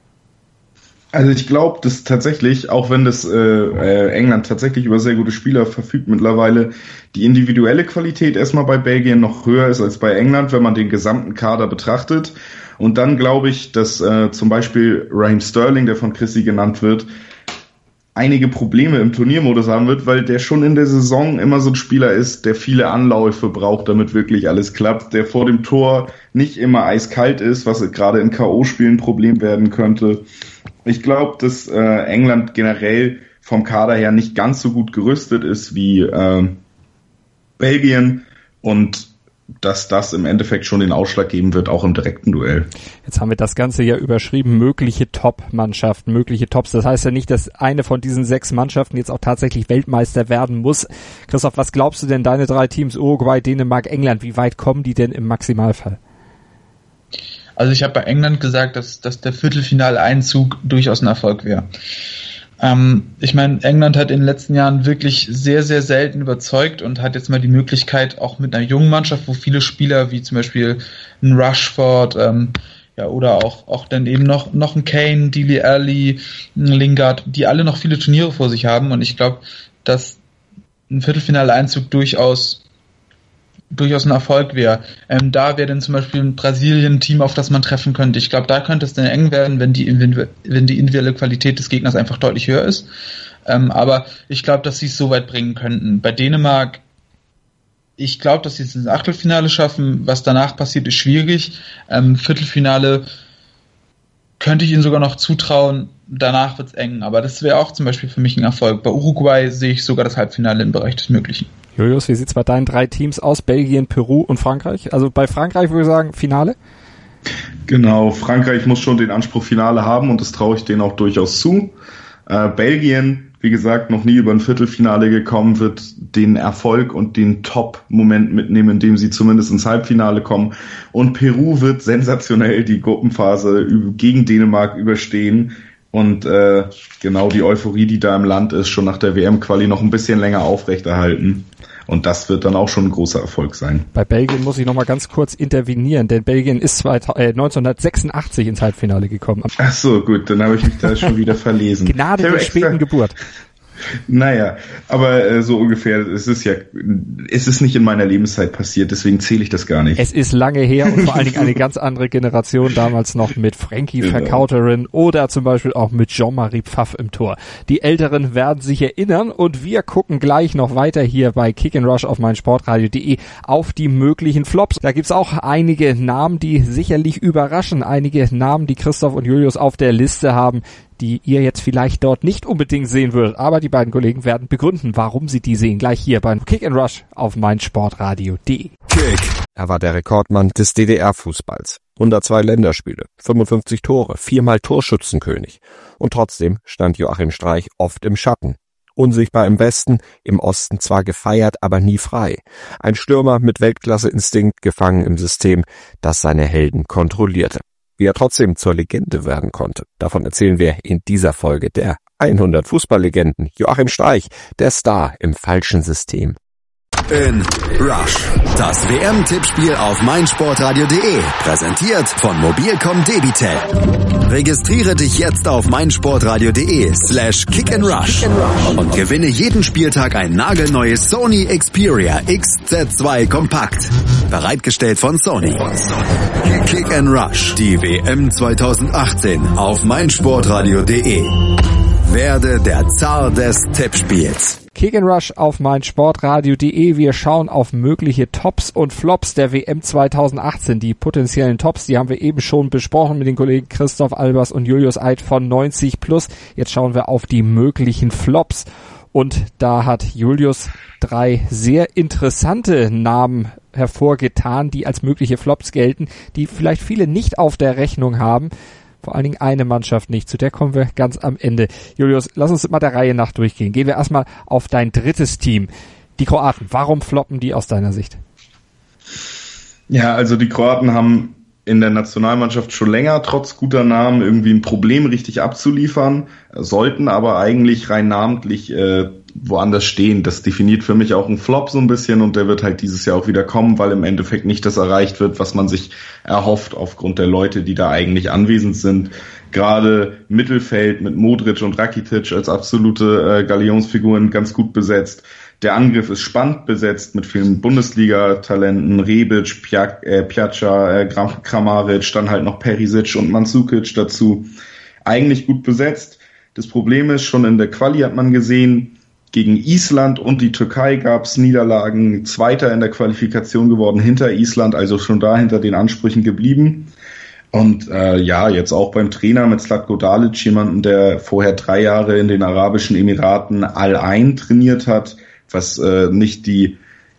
Also ich glaube, dass tatsächlich, auch wenn das äh, äh, England tatsächlich über sehr gute Spieler verfügt mittlerweile, die individuelle Qualität erstmal bei Belgien noch höher ist als bei England, wenn man den gesamten Kader betrachtet. Und dann glaube ich, dass äh, zum Beispiel Raheem Sterling, der von Chrissy genannt wird, einige Probleme im Turniermodus haben wird, weil der schon in der Saison immer so ein Spieler ist, der viele Anläufe braucht, damit wirklich alles klappt, der vor dem Tor nicht immer eiskalt ist, was gerade in K O-Spielen ein Problem werden könnte. Ich glaube, dass äh, England generell vom Kader her nicht ganz so gut gerüstet ist wie äh, Belgien und dass das im Endeffekt schon den Ausschlag geben wird, auch im direkten Duell. Jetzt haben wir das Ganze ja überschrieben, mögliche Top-Mannschaften, mögliche Tops. Das heißt ja nicht, dass eine von diesen sechs Mannschaften jetzt auch tatsächlich Weltmeister werden muss. Christoph, was glaubst du denn, deine drei Teams, Uruguay, Dänemark, England, wie weit kommen die denn im Maximalfall? Also ich habe bei England gesagt, dass, dass der Viertelfinaleinzug durchaus ein Erfolg wäre. Ähm, ich meine, England hat in den letzten Jahren wirklich sehr, sehr selten überzeugt und hat jetzt mal die Möglichkeit, auch mit einer jungen Mannschaft, wo viele Spieler wie zum Beispiel ein Rashford, ähm, ja, oder auch, auch dann eben noch, noch ein Kane, Dele Alli, ein Lingard, die alle noch viele Turniere vor sich haben, und ich glaube, dass ein Viertelfinaleinzug durchaus durchaus ein Erfolg wäre. Ähm, da wäre dann zum Beispiel ein Brasilien-Team, auf das man treffen könnte. Ich glaube, da könnte es dann eng werden, wenn die, wenn die individuelle Qualität des Gegners einfach deutlich höher ist. Ähm, aber ich glaube, dass sie es so weit bringen könnten. Bei Dänemark, ich glaube, dass sie es ins Achtelfinale schaffen. Was danach passiert, ist schwierig. Ähm, Viertelfinale könnte ich ihnen sogar noch zutrauen. Danach wird es eng. Aber das wäre auch zum Beispiel für mich ein Erfolg. Bei Uruguay sehe ich sogar das Halbfinale im Bereich des Möglichen. Julius, wie sieht's bei deinen drei Teams aus? Belgien, Peru und Frankreich? Also bei Frankreich würde ich sagen, Finale? Genau, Frankreich muss schon den Anspruch Finale haben, und das traue ich denen auch durchaus zu. Äh, Belgien, wie gesagt, noch nie über ein Viertelfinale gekommen, wird den Erfolg und den Top-Moment mitnehmen, indem sie zumindest ins Halbfinale kommen. Und Peru wird sensationell die Gruppenphase gegen Dänemark überstehen. Und äh, genau die Euphorie, die da im Land ist, schon nach der W M-Quali noch ein bisschen länger aufrechterhalten. Und das wird dann auch schon ein großer Erfolg sein. Bei Belgien muss ich noch mal ganz kurz intervenieren, denn Belgien ist neunzehnhundertsechsundachtzig ins Halbfinale gekommen. Ach so, gut, dann habe ich mich da schon wieder verlesen. Gnade der späten Geburt. Naja, aber äh, so ungefähr, es ist ja, es ist nicht in meiner Lebenszeit passiert, deswegen zähle ich das gar nicht. Es ist lange her und vor allen Dingen eine ganz andere Generation, damals noch mit Frankie genau. Vercauterin oder zum Beispiel auch mit Jean-Marie Pfaff im Tor. Die Älteren werden sich erinnern, und wir gucken gleich noch weiter hier bei Kick and Rush auf meinsportradio punkt de auf die möglichen Flops. Da gibt's auch einige Namen, die sicherlich überraschen, einige Namen, die Christoph und Julius auf der Liste haben, die ihr jetzt vielleicht dort nicht unbedingt sehen würdet. Aber die beiden Kollegen werden begründen, warum sie die sehen. Gleich hier beim Kick and Rush auf meinsportradio punkt de. Kick. Er war der Rekordmann des D D R-Fußballs. hundertzwei Länderspiele, fünfundfünfzig Tore, viermal Torschützenkönig. Und trotzdem stand Joachim Streich oft im Schatten. Unsichtbar im Westen, im Osten zwar gefeiert, aber nie frei. Ein Stürmer mit Weltklasse-Instinkt, gefangen im System, das seine Helden kontrollierte. Wie er trotzdem zur Legende werden konnte, davon erzählen wir in dieser Folge der hundert Fußballlegenden. Joachim Streich, der Star im falschen System. In Rush, das W M-Tippspiel auf meinsportradio punkt de, präsentiert von Mobilcom Debitel. Registriere dich jetzt auf meinsportradio punkt de slash kick and rush und gewinne jeden Spieltag ein nagelneues Sony Xperia X Z zwei Kompakt. Bereitgestellt von Sony. Kick and Rush, die W M zweitausendachtzehn auf meinsportradio punkt de. Werde der Zar des Tippspiels. Kick and Rush auf meinsportradio punkt de. Wir schauen auf mögliche Tops und Flops der W M zweitausendachtzehn. Die potenziellen Tops, die haben wir eben schon besprochen mit den Kollegen Christoph Albers und Julius Eid von neunzig plus. Jetzt schauen wir auf die möglichen Flops. Und da hat Julius drei sehr interessante Namen hervorgetan, die als mögliche Flops gelten, die vielleicht viele nicht auf der Rechnung haben. Vor allen Dingen eine Mannschaft nicht, zu der kommen wir ganz am Ende. Julius, lass uns mal der Reihe nach durchgehen. Gehen wir erstmal auf dein drittes Team, die Kroaten. Warum floppen die aus deiner Sicht? Ja, also die Kroaten haben in der Nationalmannschaft schon länger, trotz guter Namen, irgendwie ein Problem richtig abzuliefern, sollten aber eigentlich rein namentlich äh, woanders stehen. Das definiert für mich auch einen Flop so ein bisschen, und der wird halt dieses Jahr auch wieder kommen, weil im Endeffekt nicht das erreicht wird, was man sich erhofft aufgrund der Leute, die da eigentlich anwesend sind. Gerade Mittelfeld mit Modric und Rakitic als absolute äh, Galionsfiguren ganz gut besetzt. Der Angriff ist spannend besetzt mit vielen Bundesliga-Talenten, Rebic, Pia, äh, Piazza, äh, Kramaric, dann halt noch Perisic und Mandzukic dazu. Eigentlich gut besetzt. Das Problem ist, schon in der Quali hat man gesehen, gegen Island und die Türkei gab es Niederlagen, Zweiter in der Qualifikation geworden hinter Island, also schon da hinter den Ansprüchen geblieben. Und äh, ja, jetzt auch beim Trainer mit Zlatko Dalic, jemanden, der vorher drei Jahre in den Arabischen Emiraten Al Ain trainiert hat, was äh, nicht die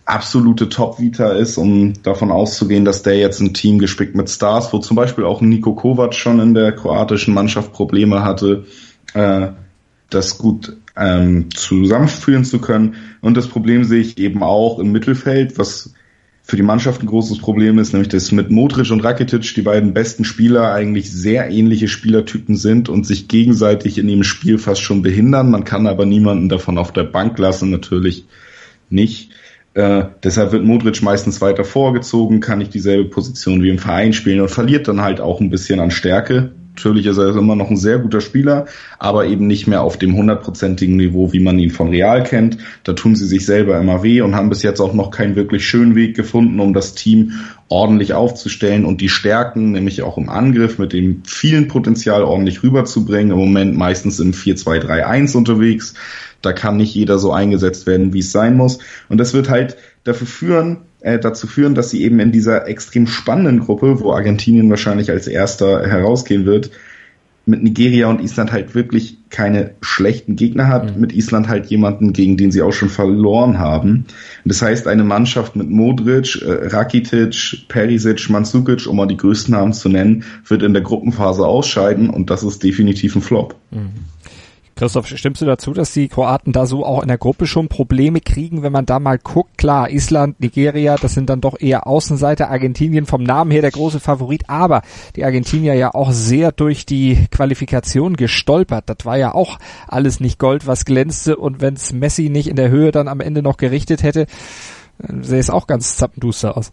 absolute Top-Vita ist, um davon auszugehen, dass der jetzt ein Team gespickt mit Stars, wo zum Beispiel auch Niko Kovac schon in der kroatischen Mannschaft Probleme hatte, äh, das gut ähm, zusammenführen zu können. Und das Problem sehe ich eben auch im Mittelfeld, was für die Mannschaft ein großes Problem ist, nämlich dass mit Modric und Rakitic die beiden besten Spieler eigentlich sehr ähnliche Spielertypen sind und sich gegenseitig in ihrem Spiel fast schon behindern. Man kann aber niemanden davon auf der Bank lassen, natürlich nicht. Äh, deshalb wird Modric meistens weiter vorgezogen, kann nicht dieselbe Position wie im Verein spielen und verliert dann halt auch ein bisschen an Stärke. Natürlich ist er immer noch ein sehr guter Spieler, aber eben nicht mehr auf dem hundertprozentigen Niveau, wie man ihn von Real kennt. Da tun sie sich selber immer weh und haben bis jetzt auch noch keinen wirklich schönen Weg gefunden, um das Team ordentlich aufzustellen und die Stärken, nämlich auch im Angriff mit dem vielen Potenzial ordentlich rüberzubringen. Im Moment meistens im vier zwei drei eins unterwegs. Da kann nicht jeder so eingesetzt werden, wie es sein muss. Und das wird halt dafür führen, äh, dazu führen, dass sie eben in dieser extrem spannenden Gruppe, wo Argentinien wahrscheinlich als erster herausgehen wird, mit Nigeria und Island halt wirklich keine schlechten Gegner hat, mhm. mit Island halt jemanden, gegen den sie auch schon verloren haben. Und das heißt, eine Mannschaft mit Modric, äh, Rakitic, Perisic, Mandzukic, um mal die größten Namen zu nennen, wird in der Gruppenphase ausscheiden und das ist definitiv ein Flop. Mhm. Christoph, stimmst du dazu, dass die Kroaten da so auch in der Gruppe schon Probleme kriegen, wenn man da mal guckt? Klar, Island, Nigeria, das sind dann doch eher Außenseiter, Argentinien vom Namen her der große Favorit, aber die Argentinier ja auch sehr durch die Qualifikation gestolpert. Das war ja auch alles nicht Gold, was glänzte, und wenn's Messi nicht in der Höhe dann am Ende noch gerichtet hätte, sähe es auch ganz zappenduster aus.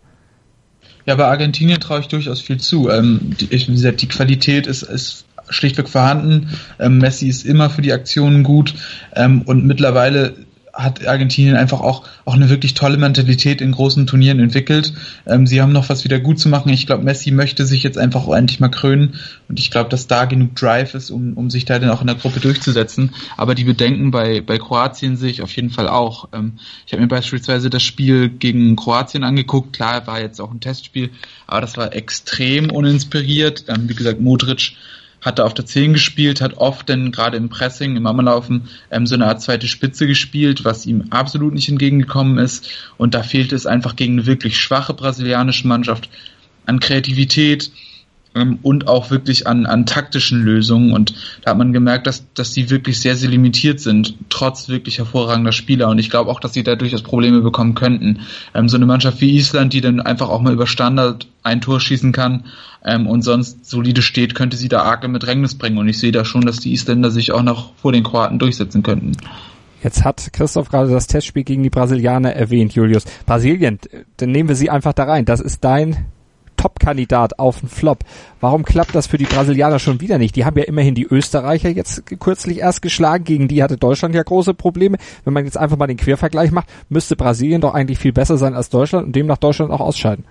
Ja, bei Argentinien traue ich durchaus viel zu. Ähm, die, ich, die Qualität ist, ist schlichtweg vorhanden. Ähm, Messi ist immer für die Aktionen gut, ähm, und mittlerweile hat Argentinien einfach auch auch eine wirklich tolle Mentalität in großen Turnieren entwickelt. Ähm, sie haben noch was wieder gut zu machen. Ich glaube, Messi möchte sich jetzt einfach auch endlich mal krönen, und ich glaube, dass da genug Drive ist, um um sich da dann auch in der Gruppe durchzusetzen. Aber die Bedenken bei bei Kroatien sehe ich auf jeden Fall auch. Ähm, ich habe mir beispielsweise das Spiel gegen Kroatien angeguckt. Klar, war jetzt auch ein Testspiel, aber das war extrem uninspiriert. Ähm, wie gesagt, Modric hat er auf der zehn gespielt, hat oft dann gerade im Pressing, im Ammerlaufen ähm, so eine Art zweite Spitze gespielt, was ihm absolut nicht entgegengekommen ist. Und da fehlt es einfach gegen eine wirklich schwache brasilianische Mannschaft an Kreativität ähm, und auch wirklich an, an taktischen Lösungen. Und da hat man gemerkt, dass, dass die wirklich sehr, sehr limitiert sind, trotz wirklich hervorragender Spieler. Und ich glaube auch, dass sie da durchaus Probleme bekommen könnten. Ähm, so eine Mannschaft wie Island, die dann einfach auch mal über Standard ein Tor schießen kann, Ähm, und sonst solide steht, könnte sie da arg in Bedrängnis bringen. Und ich sehe da schon, dass die Isländer sich auch noch vor den Kroaten durchsetzen könnten. Jetzt hat Christoph gerade das Testspiel gegen die Brasilianer erwähnt, Julius. Brasilien, dann nehmen wir sie einfach da rein. Das ist dein Top-Kandidat auf den Flop. Warum klappt das für die Brasilianer schon wieder nicht? Die haben ja immerhin die Österreicher jetzt kürzlich erst geschlagen. Gegen die hatte Deutschland ja große Probleme. Wenn man jetzt einfach mal den Quervergleich macht, müsste Brasilien doch eigentlich viel besser sein als Deutschland und demnach Deutschland auch ausscheiden.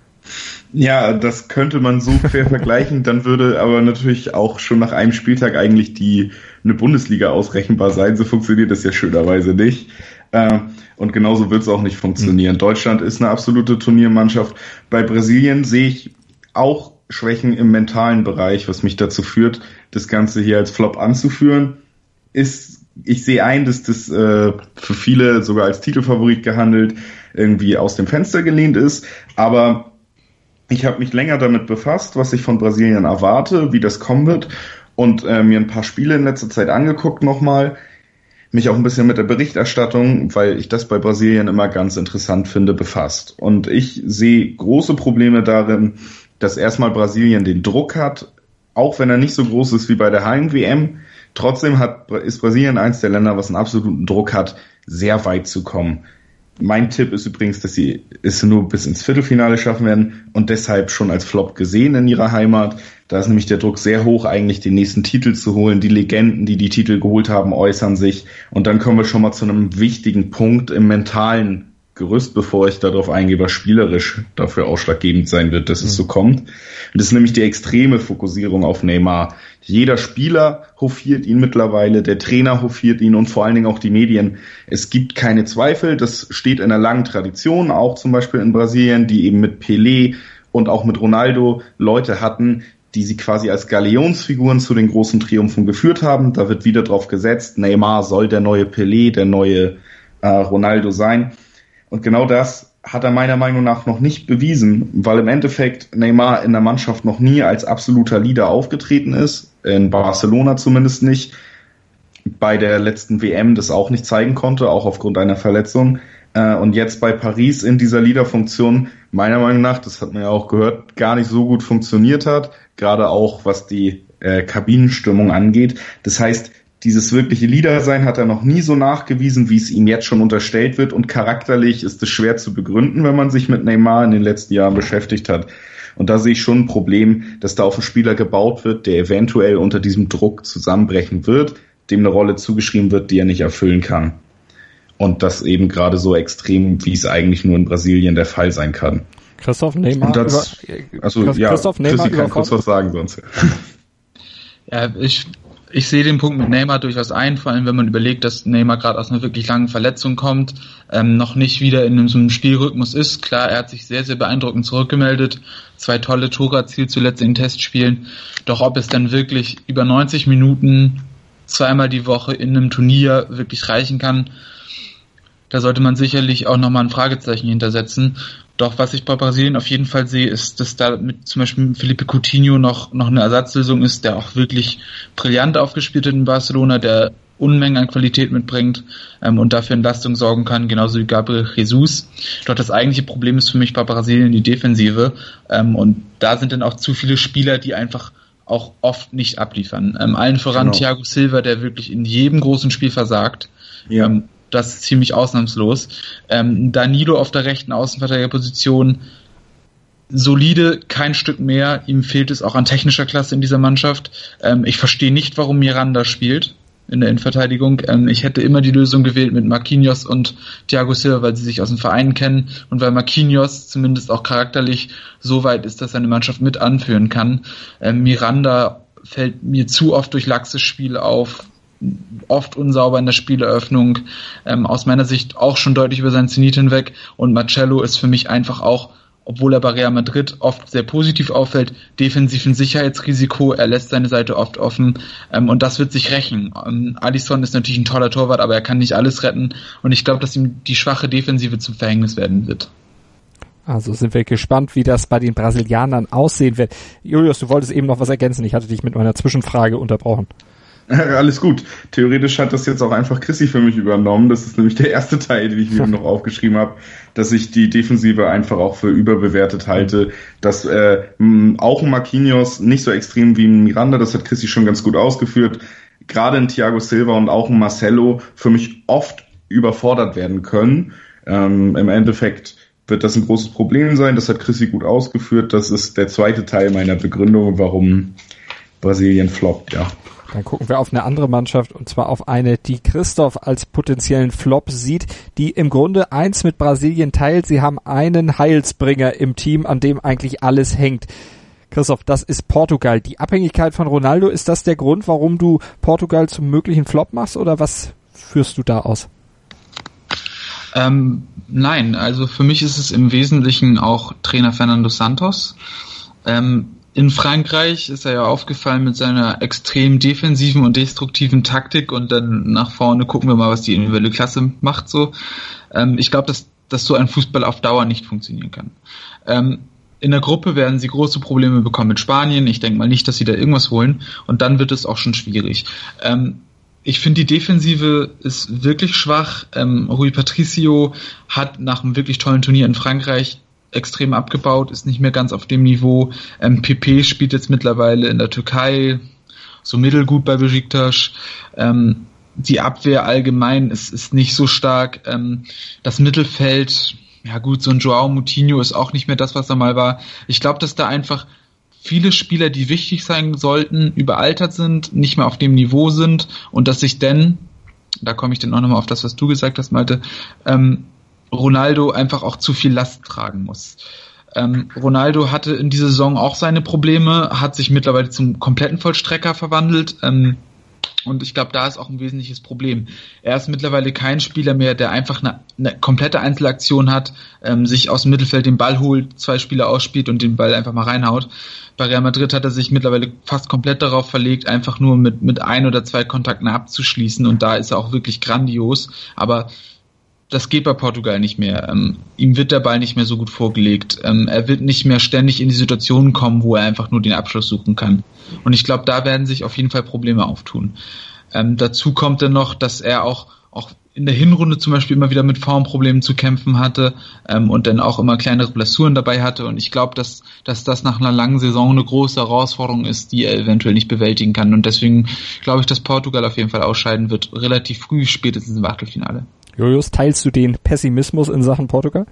Ja, das könnte man so fair vergleichen, dann würde aber natürlich auch schon nach einem Spieltag eigentlich die eine Bundesliga ausrechenbar sein. So funktioniert das ja schönerweise nicht. Und genauso wird es auch nicht funktionieren. Mhm. Deutschland ist eine absolute Turniermannschaft. Bei Brasilien sehe ich auch Schwächen im mentalen Bereich, was mich dazu führt, das Ganze hier als Flop anzuführen. Ist, ich sehe ein, dass das äh, für viele sogar als Titelfavorit gehandelt irgendwie aus dem Fenster gelehnt ist, aber ich habe mich länger damit befasst, was ich von Brasilien erwarte, wie das kommen wird, und äh, mir ein paar Spiele in letzter Zeit angeguckt nochmal, mich auch ein bisschen mit der Berichterstattung, weil ich das bei Brasilien immer ganz interessant finde, befasst. Und ich sehe große Probleme darin, dass erstmal Brasilien den Druck hat, auch wenn er nicht so groß ist wie bei der Heim-W M. Trotzdem hat, ist Brasilien eins der Länder, was einen absoluten Druck hat, sehr weit zu kommen. Mein Tipp ist übrigens, dass sie es nur bis ins Viertelfinale schaffen werden und deshalb schon als Flop gesehen in ihrer Heimat. Da ist nämlich der Druck sehr hoch, eigentlich den nächsten Titel zu holen. Die Legenden, die die Titel geholt haben, äußern sich. Und dann kommen wir schon mal zu einem wichtigen Punkt im mentalen Gerüst, bevor ich darauf eingehe, was spielerisch dafür ausschlaggebend sein wird, dass mhm. es so kommt. Und das ist nämlich die extreme Fokussierung auf Neymar. Jeder Spieler hofiert ihn mittlerweile, der Trainer hofiert ihn und vor allen Dingen auch die Medien. Es gibt keine Zweifel, das steht in einer langen Tradition, auch zum Beispiel in Brasilien, die eben mit Pelé und auch mit Ronaldo Leute hatten, die sie quasi als Galionsfiguren zu den großen Triumphen geführt haben. Da wird wieder drauf gesetzt, Neymar soll der neue Pelé, der neue äh, Ronaldo sein. Und genau das hat er meiner Meinung nach noch nicht bewiesen, weil im Endeffekt Neymar in der Mannschaft noch nie als absoluter Leader aufgetreten ist, in Barcelona zumindest nicht, bei der letzten W M das auch nicht zeigen konnte, auch aufgrund einer Verletzung. Und jetzt bei Paris in dieser Leaderfunktion, meiner Meinung nach, das hat man ja auch gehört, gar nicht so gut funktioniert hat, gerade auch was die äh, Kabinenstimmung angeht. Das heißt, dieses wirkliche Leader-Sein hat er noch nie so nachgewiesen, wie es ihm jetzt schon unterstellt wird, und charakterlich ist es schwer zu begründen, wenn man sich mit Neymar in den letzten Jahren beschäftigt hat. Und da sehe ich schon ein Problem, dass da auf einen Spieler gebaut wird, der eventuell unter diesem Druck zusammenbrechen wird, dem eine Rolle zugeschrieben wird, die er nicht erfüllen kann. Und das eben gerade so extrem, wie es eigentlich nur in Brasilien der Fall sein kann. Christoph Neymar. Und das, über, also, Christoph, ja, Christoph Neymar Chrissy kann kurz was sagen sonst. Ja, ich, ich sehe den Punkt mit Neymar durchaus ein, vor allem wenn man überlegt, dass Neymar gerade aus einer wirklich langen Verletzung kommt, ähm, noch nicht wieder in so einem Spielrhythmus ist. Klar, er hat sich sehr, sehr beeindruckend zurückgemeldet, zwei tolle Tore erzielt zuletzt in den Testspielen. Doch ob es dann wirklich über neunzig Minuten zweimal die Woche in einem Turnier wirklich reichen kann, da sollte man sicherlich auch nochmal ein Fragezeichen hintersetzen. Doch was ich bei Brasilien auf jeden Fall sehe, ist, dass da mit zum Beispiel Felipe Coutinho noch, noch eine Ersatzlösung ist, der auch wirklich brillant aufgespielt hat in Barcelona, der Unmengen an Qualität mitbringt ähm, und dafür Entlastung sorgen kann, genauso wie Gabriel Jesus. Doch das eigentliche Problem ist für mich bei Brasilien die Defensive ähm, und da sind dann auch zu viele Spieler, die einfach auch oft nicht abliefern. Ähm, allen voran genau. Thiago Silva, der wirklich in jedem großen Spiel versagt. Ja. Ähm, das ist ziemlich ausnahmslos. Ähm, Danilo auf der rechten Außenverteidigerposition, solide, kein Stück mehr. Ihm fehlt es auch an technischer Klasse in dieser Mannschaft. Ähm, ich verstehe nicht, warum Miranda spielt in der Innenverteidigung. Ähm, ich hätte immer die Lösung gewählt mit Marquinhos und Thiago Silva, weil sie sich aus dem Verein kennen und weil Marquinhos zumindest auch charakterlich so weit ist, dass er eine Mannschaft mit anführen kann. Ähm, Miranda fällt mir zu oft durch laxes Spiel auf, oft unsauber in der Spieleröffnung, ähm, aus meiner Sicht auch schon deutlich über seinen Zenit hinweg, und Marcelo ist für mich einfach auch, obwohl er bei Real Madrid oft sehr positiv auffällt, defensiv ein Sicherheitsrisiko, er lässt seine Seite oft offen ähm, und das wird sich rächen. Ähm, Alisson ist natürlich ein toller Torwart, aber er kann nicht alles retten und ich glaube, dass ihm die schwache Defensive zum Verhängnis werden wird. Also sind wir gespannt, wie das bei den Brasilianern aussehen wird. Julius, du wolltest eben noch was ergänzen, ich hatte dich mit meiner Zwischenfrage unterbrochen. Alles gut. Theoretisch hat das jetzt auch einfach Chrissy für mich übernommen. Das ist nämlich der erste Teil, den ich mir noch aufgeschrieben habe, dass ich die Defensive einfach auch für überbewertet halte. Dass äh, auch ein Marquinhos nicht so extrem wie ein Miranda, das hat Chrissy schon ganz gut ausgeführt, gerade ein Thiago Silva und auch ein Marcelo für mich oft überfordert werden können. Ähm, im Endeffekt wird das ein großes Problem sein. Das hat Chrissy gut ausgeführt. Das ist der zweite Teil meiner Begründung, warum Brasilien floppt, ja. Dann gucken wir auf eine andere Mannschaft, und zwar auf eine, die Christoph als potenziellen Flop sieht, die im Grunde eins mit Brasilien teilt. Sie haben einen Heilsbringer im Team, an dem eigentlich alles hängt. Christoph, das ist Portugal. Die Abhängigkeit von Ronaldo, ist das der Grund, warum du Portugal zum möglichen Flop machst, oder was führst du da aus? Ähm, nein, also für mich ist es im Wesentlichen auch Trainer Fernando Santos. Ähm, In Frankreich ist er ja aufgefallen mit seiner extrem defensiven und destruktiven Taktik, und dann nach vorne gucken wir mal, was die individuelle Klasse macht. So, ähm, ich glaube, dass, dass so ein Fußball auf Dauer nicht funktionieren kann. Ähm, in der Gruppe werden sie große Probleme bekommen mit Spanien. Ich denke mal nicht, dass sie da irgendwas holen, und dann wird es auch schon schwierig. Ähm, ich finde, die Defensive ist wirklich schwach. Ähm, Rui Patricio hat nach einem wirklich tollen Turnier in Frankreich extrem abgebaut, ist nicht mehr ganz auf dem Niveau. Ähm, P P spielt jetzt mittlerweile in der Türkei so mittelgut bei Besiktas. Ähm, die Abwehr allgemein ist, ist nicht so stark. Ähm, das Mittelfeld, ja gut, so ein Joao Moutinho ist auch nicht mehr das, was er mal war. Ich glaube, dass da einfach viele Spieler, die wichtig sein sollten, überaltert sind, nicht mehr auf dem Niveau sind, und dass sich denn, da komme ich dann auch nochmal auf das, was du gesagt hast, Malte, ähm, Ronaldo einfach auch zu viel Last tragen muss. Ähm, Ronaldo hatte in dieser Saison auch seine Probleme, hat sich mittlerweile zum kompletten Vollstrecker verwandelt, ähm, und ich glaube, da ist auch ein wesentliches Problem. Er ist mittlerweile kein Spieler mehr, der einfach eine, eine komplette Einzelaktion hat, ähm, sich aus dem Mittelfeld den Ball holt, zwei Spieler ausspielt und den Ball einfach mal reinhaut. Bei Real Madrid hat er sich mittlerweile fast komplett darauf verlegt, einfach nur mit, mit ein oder zwei Kontakten abzuschließen, und da ist er auch wirklich grandios, aber das geht bei Portugal nicht mehr. Ähm, ihm wird der Ball nicht mehr so gut vorgelegt. Ähm, er wird nicht mehr ständig in die Situationen kommen, wo er einfach nur den Abschluss suchen kann. Und ich glaube, da werden sich auf jeden Fall Probleme auftun. Ähm, dazu kommt dann noch, dass er auch, auch in der Hinrunde zum Beispiel immer wieder mit Formproblemen zu kämpfen hatte ähm, und dann auch immer kleinere Blessuren dabei hatte. Und ich glaube, dass, dass das nach einer langen Saison eine große Herausforderung ist, die er eventuell nicht bewältigen kann. Und deswegen glaube ich, dass Portugal auf jeden Fall ausscheiden wird, relativ früh, spätestens im Achtelfinale. Julius, teilst du den Pessimismus in Sachen Portugal?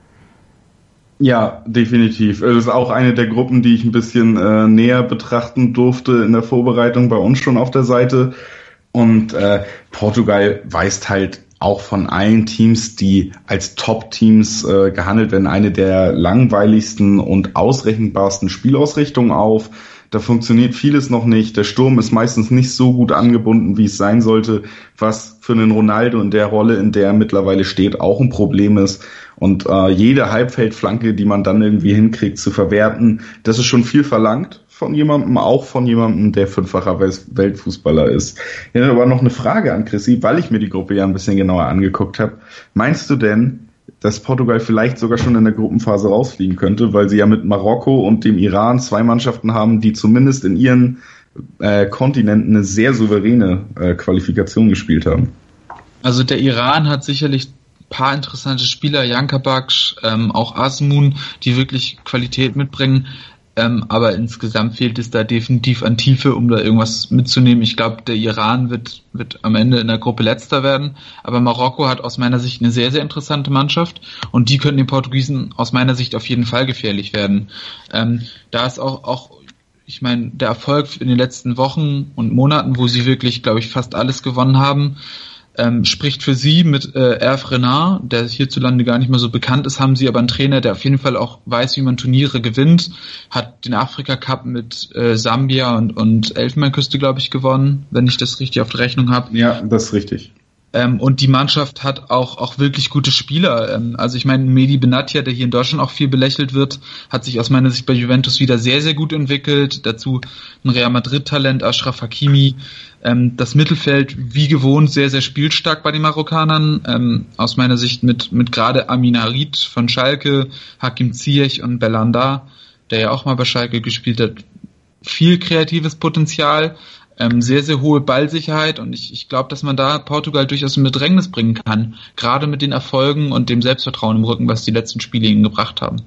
Ja, definitiv. Es ist auch eine der Gruppen, die ich ein bisschen äh, näher betrachten durfte in der Vorbereitung bei uns schon auf der Seite. Und äh, Portugal weist halt auch von allen Teams, die als Top-Teams äh, gehandelt werden, eine der langweiligsten und ausrechenbarsten Spielausrichtungen auf. Da funktioniert vieles noch nicht. Der Sturm ist meistens nicht so gut angebunden, wie es sein sollte, was für einen Ronaldo in der Rolle, in der er mittlerweile steht, auch ein Problem ist. Und äh, jede Halbfeldflanke, die man dann irgendwie hinkriegt zu verwerten, das ist schon viel verlangt von jemandem, auch von jemandem, der fünffacher Weltfußballer ist. Ich habe aber noch eine Frage an Chrissy, weil ich mir die Gruppe ja ein bisschen genauer angeguckt habe. Meinst du denn, dass Portugal vielleicht sogar schon in der Gruppenphase rausfliegen könnte, weil sie ja mit Marokko und dem Iran zwei Mannschaften haben, die zumindest in ihren äh, Kontinenten eine sehr souveräne äh, Qualifikation gespielt haben? Also der Iran hat sicherlich ein paar interessante Spieler, Jankabaksch, ähm, auch Azmoun, die wirklich Qualität mitbringen. Ähm, aber insgesamt fehlt es da definitiv an Tiefe, um da irgendwas mitzunehmen. Ich glaube, der Iran wird, wird am Ende in der Gruppe Letzter werden. Aber Marokko hat aus meiner Sicht eine sehr, sehr interessante Mannschaft. Und die können den Portugiesen aus meiner Sicht auf jeden Fall gefährlich werden. Ähm, da ist auch, auch, ich meine, der Erfolg in den letzten Wochen und Monaten, wo sie wirklich, glaube ich, fast alles gewonnen haben, Ähm, spricht für sie. Mit äh, Hervé Renard, der hierzulande gar nicht mehr so bekannt ist, haben sie aber einen Trainer, der auf jeden Fall auch weiß, wie man Turniere gewinnt, hat den Afrika Cup mit äh, Sambia und, und Elfenbeinküste, glaube ich, gewonnen, wenn ich das richtig auf der Rechnung habe. Ja, das ist richtig. Ähm, und die Mannschaft hat auch auch wirklich gute Spieler. Ähm, also ich meine, Mehdi Benatia, der hier in Deutschland auch viel belächelt wird, hat sich aus meiner Sicht bei Juventus wieder sehr, sehr gut entwickelt. Dazu ein Real Madrid-Talent, Achraf Hakimi. Ähm, das Mittelfeld, wie gewohnt, sehr, sehr spielstark bei den Marokkanern. Ähm, aus meiner Sicht mit mit gerade Amin Harit von Schalke, Hakim Ziyech und Belhanda, der ja auch mal bei Schalke gespielt hat. Viel kreatives Potenzial. Ähm, sehr, sehr hohe Ballsicherheit und ich, ich glaube, dass man da Portugal durchaus in Bedrängnis bringen kann, gerade mit den Erfolgen und dem Selbstvertrauen im Rücken, was die letzten Spiele ihnen gebracht haben.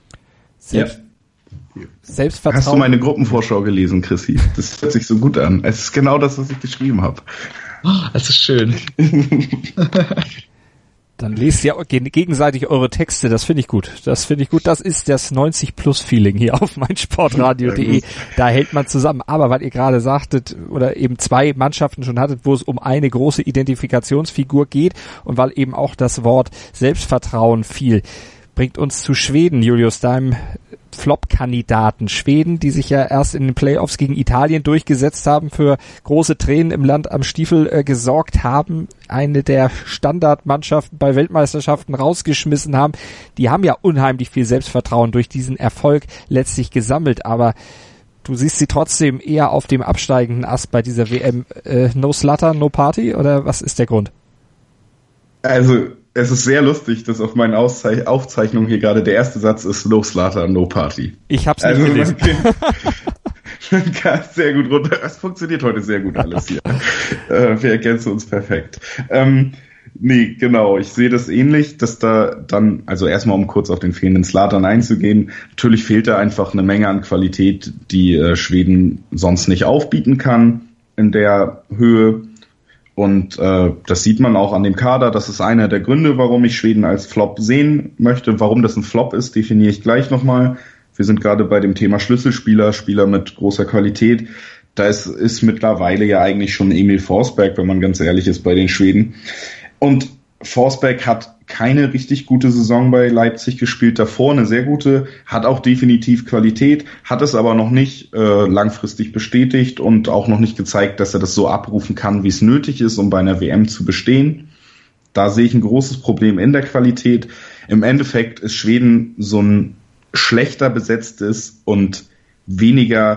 Selbst, ja. Selbstvertrauen. Hast du meine Gruppenvorschau gelesen, Chrissy? Das hört sich so gut an. Es ist genau das, was ich geschrieben habe. Oh, das ist schön. Dann lest ihr gegenseitig eure Texte, das finde ich gut. Das finde ich gut. Das ist das neunzig Plus Feeling hier auf meinsportradio punkt de. Da hält man zusammen. Aber weil ihr gerade sagtet oder eben zwei Mannschaften schon hattet, wo es um eine große Identifikationsfigur geht und weil eben auch das Wort Selbstvertrauen fiel, bringt uns zu Schweden, Julius, deinem Flop-Kandidaten. Schweden, die sich ja erst in den Playoffs gegen Italien durchgesetzt haben, für große Tränen im Land am Stiefel äh, gesorgt haben, eine der Standardmannschaften bei Weltmeisterschaften rausgeschmissen haben. Die haben ja unheimlich viel Selbstvertrauen durch diesen Erfolg letztlich gesammelt, aber du siehst sie trotzdem eher auf dem absteigenden Ast bei dieser W M. Äh, no Zlatan, no Party, oder was ist der Grund? Also, es ist sehr lustig, dass auf meinen Auszeich- Aufzeichnungen hier gerade der erste Satz ist No Zlatan, no Party. Ich hab's nicht also, gelesen. Man kann sehr gut runter. Es funktioniert heute sehr gut alles hier. äh, wir ergänzen uns perfekt. Ähm, nee, genau. Ich sehe das ähnlich, dass da dann, also erstmal um kurz auf den fehlenden Zlatan einzugehen, natürlich fehlt da einfach eine Menge an Qualität, die äh, Schweden sonst nicht aufbieten kann in der Höhe. Und äh, das sieht man auch an dem Kader. Das ist einer der Gründe, warum ich Schweden als Flop sehen möchte. Warum das ein Flop ist, definiere ich gleich nochmal. Wir sind gerade bei dem Thema Schlüsselspieler, Spieler mit großer Qualität. Da ist, ist mittlerweile ja eigentlich schon Emil Forsberg, wenn man ganz ehrlich ist, bei den Schweden. Und Forsberg hat keine richtig gute Saison bei Leipzig gespielt, davor eine sehr gute, hat auch definitiv Qualität, hat es aber noch nicht äh, langfristig bestätigt und auch noch nicht gezeigt, dass er das so abrufen kann, wie es nötig ist, um bei einer W M zu bestehen. Da sehe ich ein großes Problem in der Qualität. Im Endeffekt ist Schweden so ein schlechter besetztes und weniger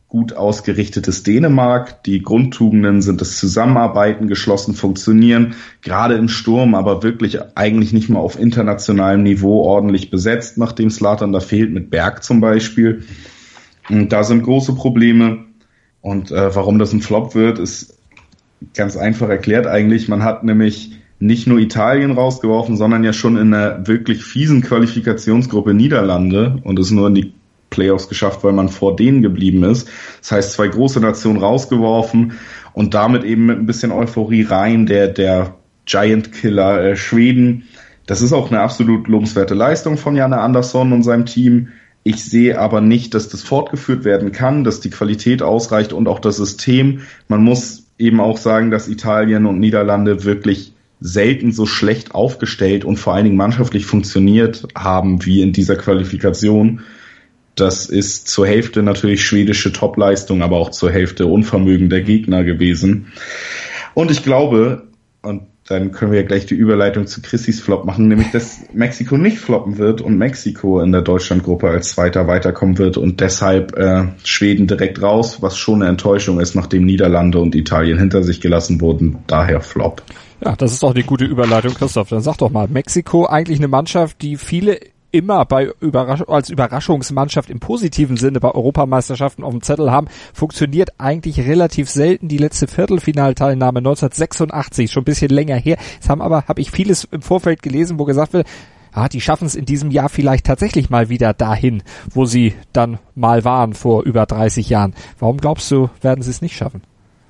gut ausgerichtetes Dänemark. Die Grundtugenden sind das Zusammenarbeiten, geschlossen funktionieren, gerade im Sturm, aber wirklich eigentlich nicht mal auf internationalem Niveau ordentlich besetzt, nachdem Zlatan da fehlt, mit Berg zum Beispiel. Und da sind große Probleme. Und äh, warum das ein Flop wird, ist ganz einfach erklärt eigentlich. Man hat nämlich nicht nur Italien rausgeworfen, sondern ja schon in einer wirklich fiesen Qualifikationsgruppe Niederlande und ist nur in die Playoffs geschafft, weil man vor denen geblieben ist. Das heißt, zwei große Nationen rausgeworfen und damit eben mit ein bisschen Euphorie rein, der, der Giant Killer äh, Schweden. Das ist auch eine absolut lobenswerte Leistung von Janne Andersson und seinem Team. Ich sehe aber nicht, dass das fortgeführt werden kann, dass die Qualität ausreicht und auch das System. Man muss eben auch sagen, dass Italien und Niederlande wirklich selten so schlecht aufgestellt und vor allen Dingen mannschaftlich funktioniert haben wie in dieser Qualifikation. Das ist zur Hälfte natürlich schwedische Topleistung, aber auch zur Hälfte Unvermögen der Gegner gewesen. Und ich glaube, und dann können wir ja gleich die Überleitung zu Chrissys Flop machen, nämlich dass Mexiko nicht floppen wird und Mexiko in der Deutschlandgruppe als Zweiter weiterkommen wird und deshalb äh, Schweden direkt raus, was schon eine Enttäuschung ist, nachdem Niederlande und Italien hinter sich gelassen wurden. Daher Flop. Ja, das ist doch eine gute Überleitung, Christoph. Dann sag doch mal, Mexiko eigentlich eine Mannschaft, die viele immer bei Überrasch- als Überraschungsmannschaft im positiven Sinne bei Europameisterschaften auf dem Zettel haben, funktioniert eigentlich relativ selten. Die letzte Viertelfinalteilnahme neunzehnhundertsechsundachtzig, schon ein bisschen länger her. Jetzt haben aber, habe ich vieles im Vorfeld gelesen, wo gesagt wird, ah, die schaffen es in diesem Jahr vielleicht tatsächlich mal wieder dahin, wo sie dann mal waren vor über dreißig Jahren. Warum glaubst du, werden sie es nicht schaffen?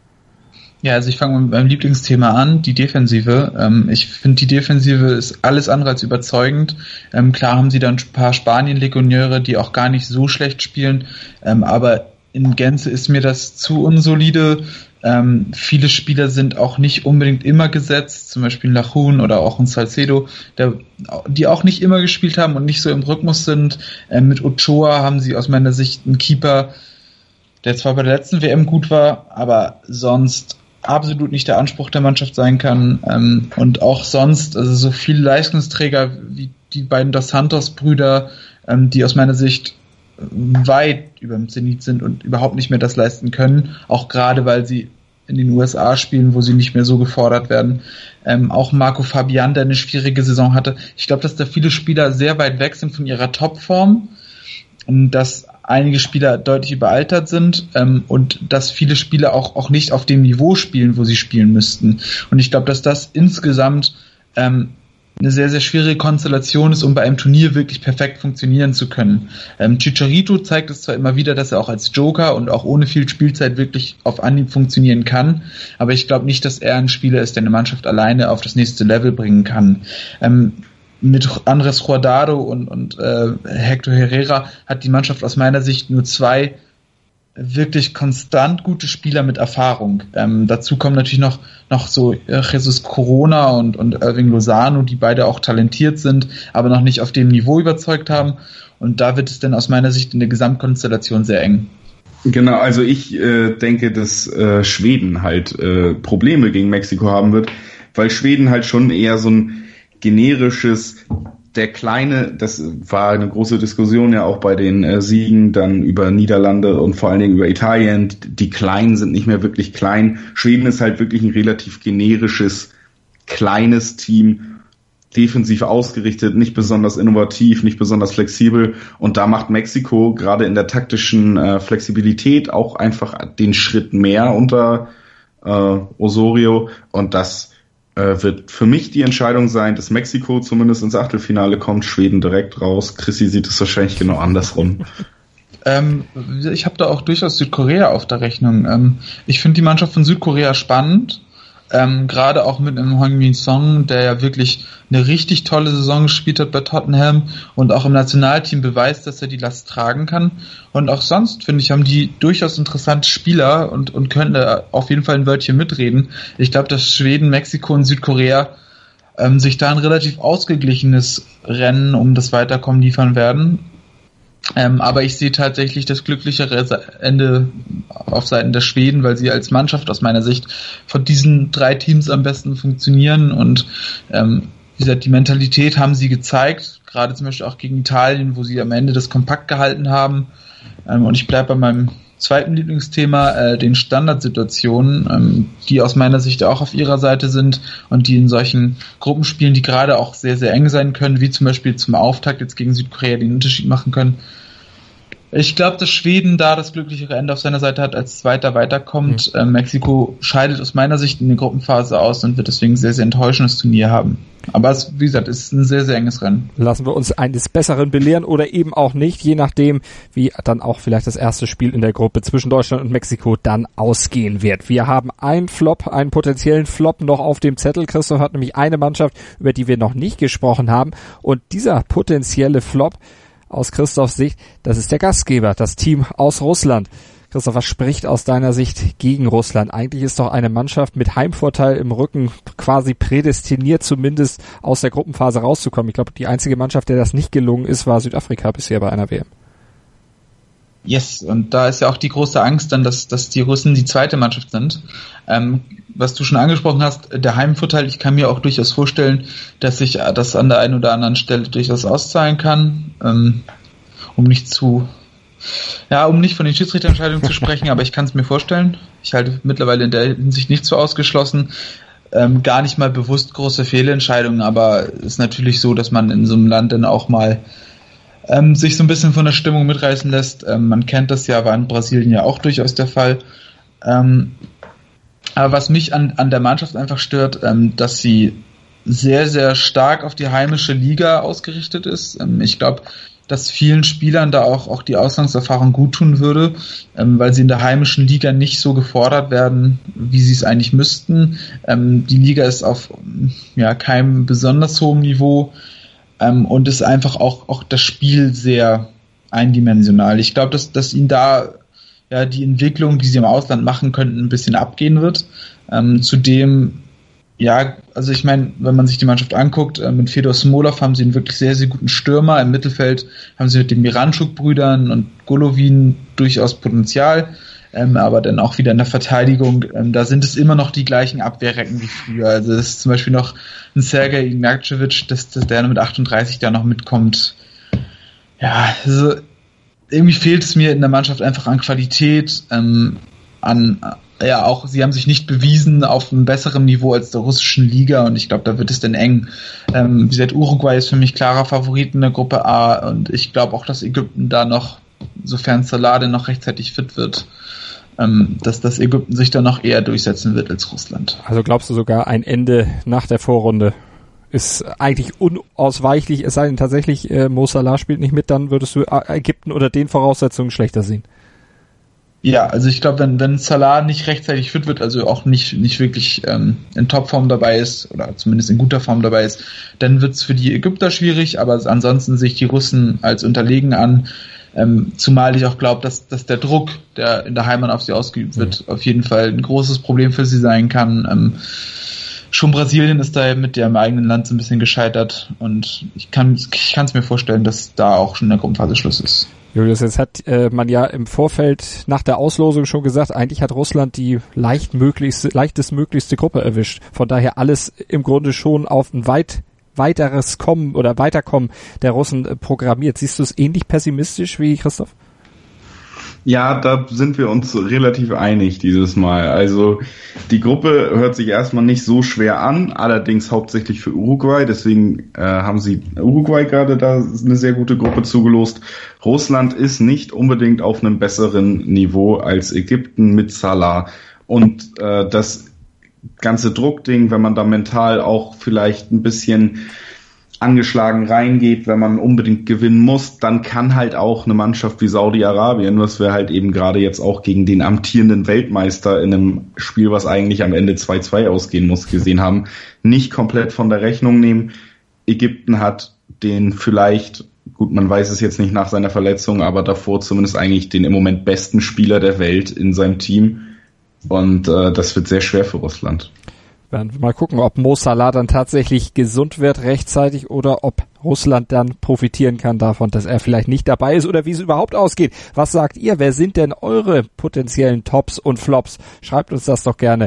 Ja, also ich fange mit meinem Lieblingsthema an, die Defensive. Ähm, ich finde, die Defensive ist alles andere als überzeugend. Ähm, klar haben sie dann ein paar Spanien-Legionäre, die auch gar nicht so schlecht spielen, ähm, aber in Gänze ist mir das zu unsolide. Ähm, viele Spieler sind auch nicht unbedingt immer gesetzt, zum Beispiel ein Lachun oder auch ein Salcedo, der, die auch nicht immer gespielt haben und nicht so im Rhythmus sind. Ähm, mit Ochoa haben sie aus meiner Sicht einen Keeper, der zwar bei der letzten W M gut war, aber sonst absolut nicht der Anspruch der Mannschaft sein kann, ähm, und auch sonst, also so viele Leistungsträger wie die beiden Dos Santos-Brüder, ähm, die aus meiner Sicht weit über dem Zenit sind und überhaupt nicht mehr das leisten können, auch gerade weil sie in den U S A spielen, wo sie nicht mehr so gefordert werden. Ähm, auch Marco Fabian, der eine schwierige Saison hatte. Ich glaube, dass da viele Spieler sehr weit weg sind von ihrer Topform und dass einige Spieler deutlich überaltert sind, ähm, und dass viele Spieler auch auch nicht auf dem Niveau spielen, wo sie spielen müssten. Und ich glaube, dass das insgesamt ähm, eine sehr, sehr schwierige Konstellation ist, um bei einem Turnier wirklich perfekt funktionieren zu können. Ähm, Chicharito zeigt es zwar immer wieder, dass er auch als Joker und auch ohne viel Spielzeit wirklich auf Anhieb funktionieren kann, aber ich glaube nicht, dass er ein Spieler ist, der eine Mannschaft alleine auf das nächste Level bringen kann. Ähm, Mit Andrés Guardado und, und äh, Hector Herrera hat die Mannschaft aus meiner Sicht nur zwei wirklich konstant gute Spieler mit Erfahrung. Ähm, dazu kommen natürlich noch noch so Jesus Corona und, und Irving Lozano, die beide auch talentiert sind, aber noch nicht auf dem Niveau überzeugt haben. Und da wird es dann aus meiner Sicht in der Gesamtkonstellation sehr eng. Genau, also ich äh, denke, dass äh, Schweden halt äh, Probleme gegen Mexiko haben wird, weil Schweden halt schon eher so ein generisches, der kleine, das war eine große Diskussion ja auch bei den äh, Siegen dann über Niederlande und vor allen Dingen über Italien, die Kleinen sind nicht mehr wirklich klein. Schweden ist halt wirklich ein relativ generisches, kleines Team, defensiv ausgerichtet, nicht besonders innovativ, nicht besonders flexibel und da macht Mexiko gerade in der taktischen äh, Flexibilität auch einfach den Schritt mehr unter äh, Osorio und das wird für mich die Entscheidung sein, dass Mexiko zumindest ins Achtelfinale kommt, Schweden direkt raus. Chrissy sieht es wahrscheinlich genau andersrum. Ähm, ich habe da auch durchaus Südkorea auf der Rechnung. Ähm, ich finde die Mannschaft von Südkorea spannend, ähm, gerade auch mit einem Heung-min Son, der ja wirklich eine richtig tolle Saison gespielt hat bei Tottenham und auch im Nationalteam beweist, dass er die Last tragen kann. Und auch sonst, finde ich, haben die durchaus interessante Spieler und, und können da auf jeden Fall ein Wörtchen mitreden. Ich glaube, dass Schweden, Mexiko und Südkorea ähm, sich da ein relativ ausgeglichenes Rennen um das Weiterkommen liefern werden. Ähm, aber ich sehe tatsächlich das glücklichere Ende auf Seiten der Schweden, weil sie als Mannschaft aus meiner Sicht von diesen drei Teams am besten funktionieren und ähm, wie gesagt, die Mentalität haben sie gezeigt, gerade zum Beispiel auch gegen Italien, wo sie am Ende das kompakt gehalten haben. Ähm, und ich bleibe bei meinem zweiten Lieblingsthema, äh, den Standardsituationen, ähm, die aus meiner Sicht auch auf ihrer Seite sind und die in solchen Gruppenspielen, die gerade auch sehr, sehr eng sein können, wie zum Beispiel zum Auftakt jetzt gegen Südkorea, den Unterschied machen können. Ich glaube, dass Schweden da das glücklichere Ende auf seiner Seite hat, als Zweiter weiterkommt. Mhm. Äh, Mexiko scheidet aus meiner Sicht in der Gruppenphase aus und wird deswegen ein sehr, sehr enttäuschendes Turnier haben. Aber es, wie gesagt, es ist ein sehr, sehr enges Rennen. Lassen wir uns eines Besseren belehren oder eben auch nicht, je nachdem, wie dann auch vielleicht das erste Spiel in der Gruppe zwischen Deutschland und Mexiko dann ausgehen wird. Wir haben einen Flop, einen potenziellen Flop noch auf dem Zettel. Christoph hat nämlich eine Mannschaft, über die wir noch nicht gesprochen haben. Und dieser potenzielle Flop aus Christophs Sicht, das ist der Gastgeber, das Team aus Russland. Christoph, was spricht aus deiner Sicht gegen Russland? Eigentlich ist doch eine Mannschaft mit Heimvorteil im Rücken quasi prädestiniert, zumindest aus der Gruppenphase rauszukommen. Ich glaube, die einzige Mannschaft, der das nicht gelungen ist, war Südafrika bisher bei einer W M. Yes, und da ist ja auch die große Angst dann, dass, dass die Russen die zweite Mannschaft sind. Ähm, was du schon angesprochen hast, der Heimvorteil, ich kann mir auch durchaus vorstellen, dass sich das an der einen oder anderen Stelle durchaus auszahlen kann, ähm, um nicht zu, ja, um nicht von den Schiedsrichterentscheidungen zu sprechen, aber ich kann es mir vorstellen. Ich halte mittlerweile in der Hinsicht nicht so ausgeschlossen. Ähm, gar nicht mal bewusst große Fehlentscheidungen, aber es ist natürlich so, dass man in so einem Land dann auch mal ähm, sich so ein bisschen von der Stimmung mitreißen lässt. Ähm, man kennt das ja, war in Brasilien ja auch durchaus der Fall. Ähm, aber was mich an, an der Mannschaft einfach stört, ähm, dass sie sehr, sehr stark auf die heimische Liga ausgerichtet ist. Ähm, ich glaube, dass vielen Spielern da auch, auch die Auslandserfahrung gut tun würde, ähm, weil sie in der heimischen Liga nicht so gefordert werden, wie sie es eigentlich müssten. Ähm, die Liga ist auf ja, keinem besonders hohem Niveau ähm, und ist einfach auch, auch das Spiel sehr eindimensional. Ich glaube, dass, dass ihnen da ja die Entwicklung, die sie im Ausland machen könnten, ein bisschen abgehen wird. Ähm, zudem Ja, also ich meine, wenn man sich die Mannschaft anguckt, äh, mit Fedor Smolov haben sie einen wirklich sehr, sehr guten Stürmer. Im Mittelfeld haben sie mit den Miranchuk-Brüdern und Golovin durchaus Potenzial, ähm, aber dann auch wieder in der Verteidigung, ähm, da sind es immer noch die gleichen Abwehrrecken wie früher. Also es ist zum Beispiel noch ein Sergej Ignatjevic, dass, dass der mit achtunddreißig da noch mitkommt. Ja, also irgendwie fehlt es mir in der Mannschaft einfach an Qualität, ähm, an ja, auch sie haben sich nicht bewiesen auf einem besseren Niveau als der russischen Liga und ich glaube, da wird es dann eng. Ähm, wie gesagt, Uruguay ist für mich klarer Favorit in der Gruppe A und ich glaube auch, dass Ägypten da noch, sofern Salah noch rechtzeitig fit wird, ähm, dass das Ägypten sich da noch eher durchsetzen wird als Russland. Also glaubst du sogar, ein Ende nach der Vorrunde ist eigentlich unausweichlich, es sei denn tatsächlich, äh, Mo Salah spielt nicht mit, dann würdest du Ägypten unter den Voraussetzungen schlechter sehen? Ja, also ich glaube, wenn, wenn Salah nicht rechtzeitig fit wird, also auch nicht, nicht wirklich ähm, in Topform dabei ist, oder zumindest in guter Form dabei ist, dann wird's für die Ägypter schwierig, aber ansonsten sehe ich die Russen als unterlegen an, ähm, zumal ich auch glaube, dass, dass der Druck, der in der Heimat auf sie ausgeübt wird, mhm. auf jeden Fall ein großes Problem für sie sein kann. Ähm, schon Brasilien ist da mit dem eigenen Land so ein bisschen gescheitert und ich kann ich kann es mir vorstellen, dass da auch schon in der Gruppenphase Schluss ist. Julius, jetzt hat äh, man ja im Vorfeld nach der Auslosung schon gesagt, eigentlich hat Russland die leicht möglichste, leichtestmöglichste Gruppe erwischt. Von daher alles im Grunde schon auf ein weit weiteres Kommen oder Weiterkommen der Russen äh, programmiert. Siehst du es ähnlich pessimistisch wie Christoph? Ja, da sind wir uns relativ einig dieses Mal. Also die Gruppe hört sich erstmal nicht so schwer an, allerdings hauptsächlich für Uruguay. Deswegen äh, haben sie Uruguay gerade da eine sehr gute Gruppe zugelost. Russland ist nicht unbedingt auf einem besseren Niveau als Ägypten mit Salah. Und äh, das ganze Druckding, wenn man da mental auch vielleicht ein bisschen angeschlagen reingeht, wenn man unbedingt gewinnen muss, dann kann halt auch eine Mannschaft wie Saudi-Arabien, was wir halt eben gerade jetzt auch gegen den amtierenden Weltmeister in einem Spiel, was eigentlich am Ende zwei zwei ausgehen muss, gesehen haben, nicht komplett von der Rechnung nehmen. Ägypten hat den vielleicht, gut, man weiß es jetzt nicht nach seiner Verletzung, aber davor zumindest eigentlich den im Moment besten Spieler der Welt in seinem Team und äh, das wird sehr schwer für Russland. Werden wir mal gucken, ob Mo Salah dann tatsächlich gesund wird rechtzeitig oder ob Russland dann profitieren kann davon, dass er vielleicht nicht dabei ist oder wie es überhaupt ausgeht. Was sagt ihr? Wer sind denn eure potenziellen Tops und Flops? Schreibt uns das doch gerne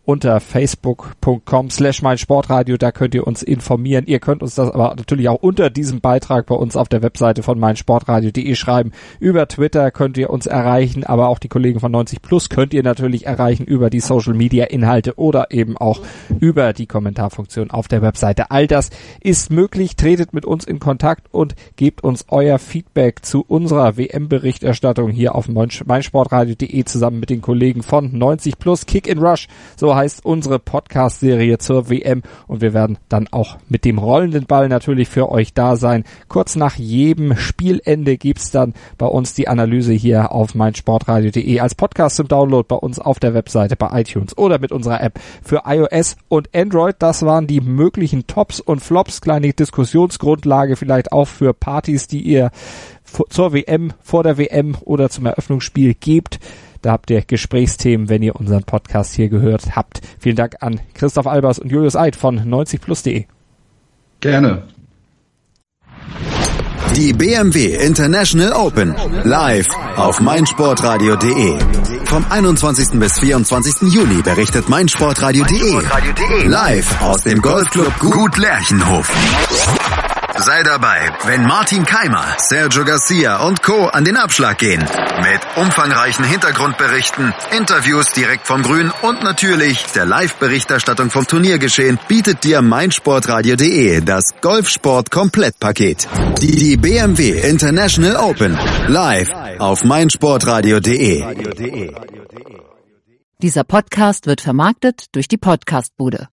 unter facebook.com slash meinsportradio. Da könnt ihr uns informieren. Ihr könnt uns das aber natürlich auch unter diesem Beitrag bei uns auf der Webseite von meinsportradio punkt de schreiben. Über Twitter könnt ihr uns erreichen, aber auch die Kollegen von neunzig plus könnt ihr natürlich erreichen über die Social Media Inhalte oder eben auch über die Kommentarfunktion auf der Webseite. All das ist möglich. Tretet mit uns in Kontakt und gebt uns euer Feedback zu unserer W M-Berichterstattung hier auf meinsportradio punkt de zusammen mit den Kollegen von neunzig plus. Kick in Rush, so heißt unsere Podcast-Serie zur W M, und wir werden dann auch mit dem rollenden Ball natürlich für euch da sein. Kurz nach jedem Spielende gibt's dann bei uns die Analyse hier auf meinsportradio punkt de als Podcast zum Download bei uns auf der Webseite, bei iTunes oder mit unserer App für iOS und Android. Das waren die möglichen Tops und Flops, kleine Diskussionsgrundlage vielleicht auch für Partys, die ihr zur W M, vor der W M oder zum Eröffnungsspiel gebt. Da habt ihr Gesprächsthemen, wenn ihr unseren Podcast hier gehört habt. Vielen Dank an Christoph Albers und Julius Eid von neunzig plus punkt de. Gerne. Die B M W International Open live auf meinsportradio punkt de. Vom einundzwanzigsten bis vierundzwanzigsten Juli berichtet meinsportradio punkt de live aus dem Golfclub Gut Lerchenhof. Sei dabei, wenn Martin Keimer, Sergio Garcia und Co. an den Abschlag gehen. Mit umfangreichen Hintergrundberichten, Interviews direkt vom Grün und natürlich der Live-Berichterstattung vom Turniergeschehen bietet dir meinsportradio punkt de das Golfsport-Komplettpaket. Die, die B M W International Open live auf meinsportradio punkt de. Dieser Podcast wird vermarktet durch die Podcastbude.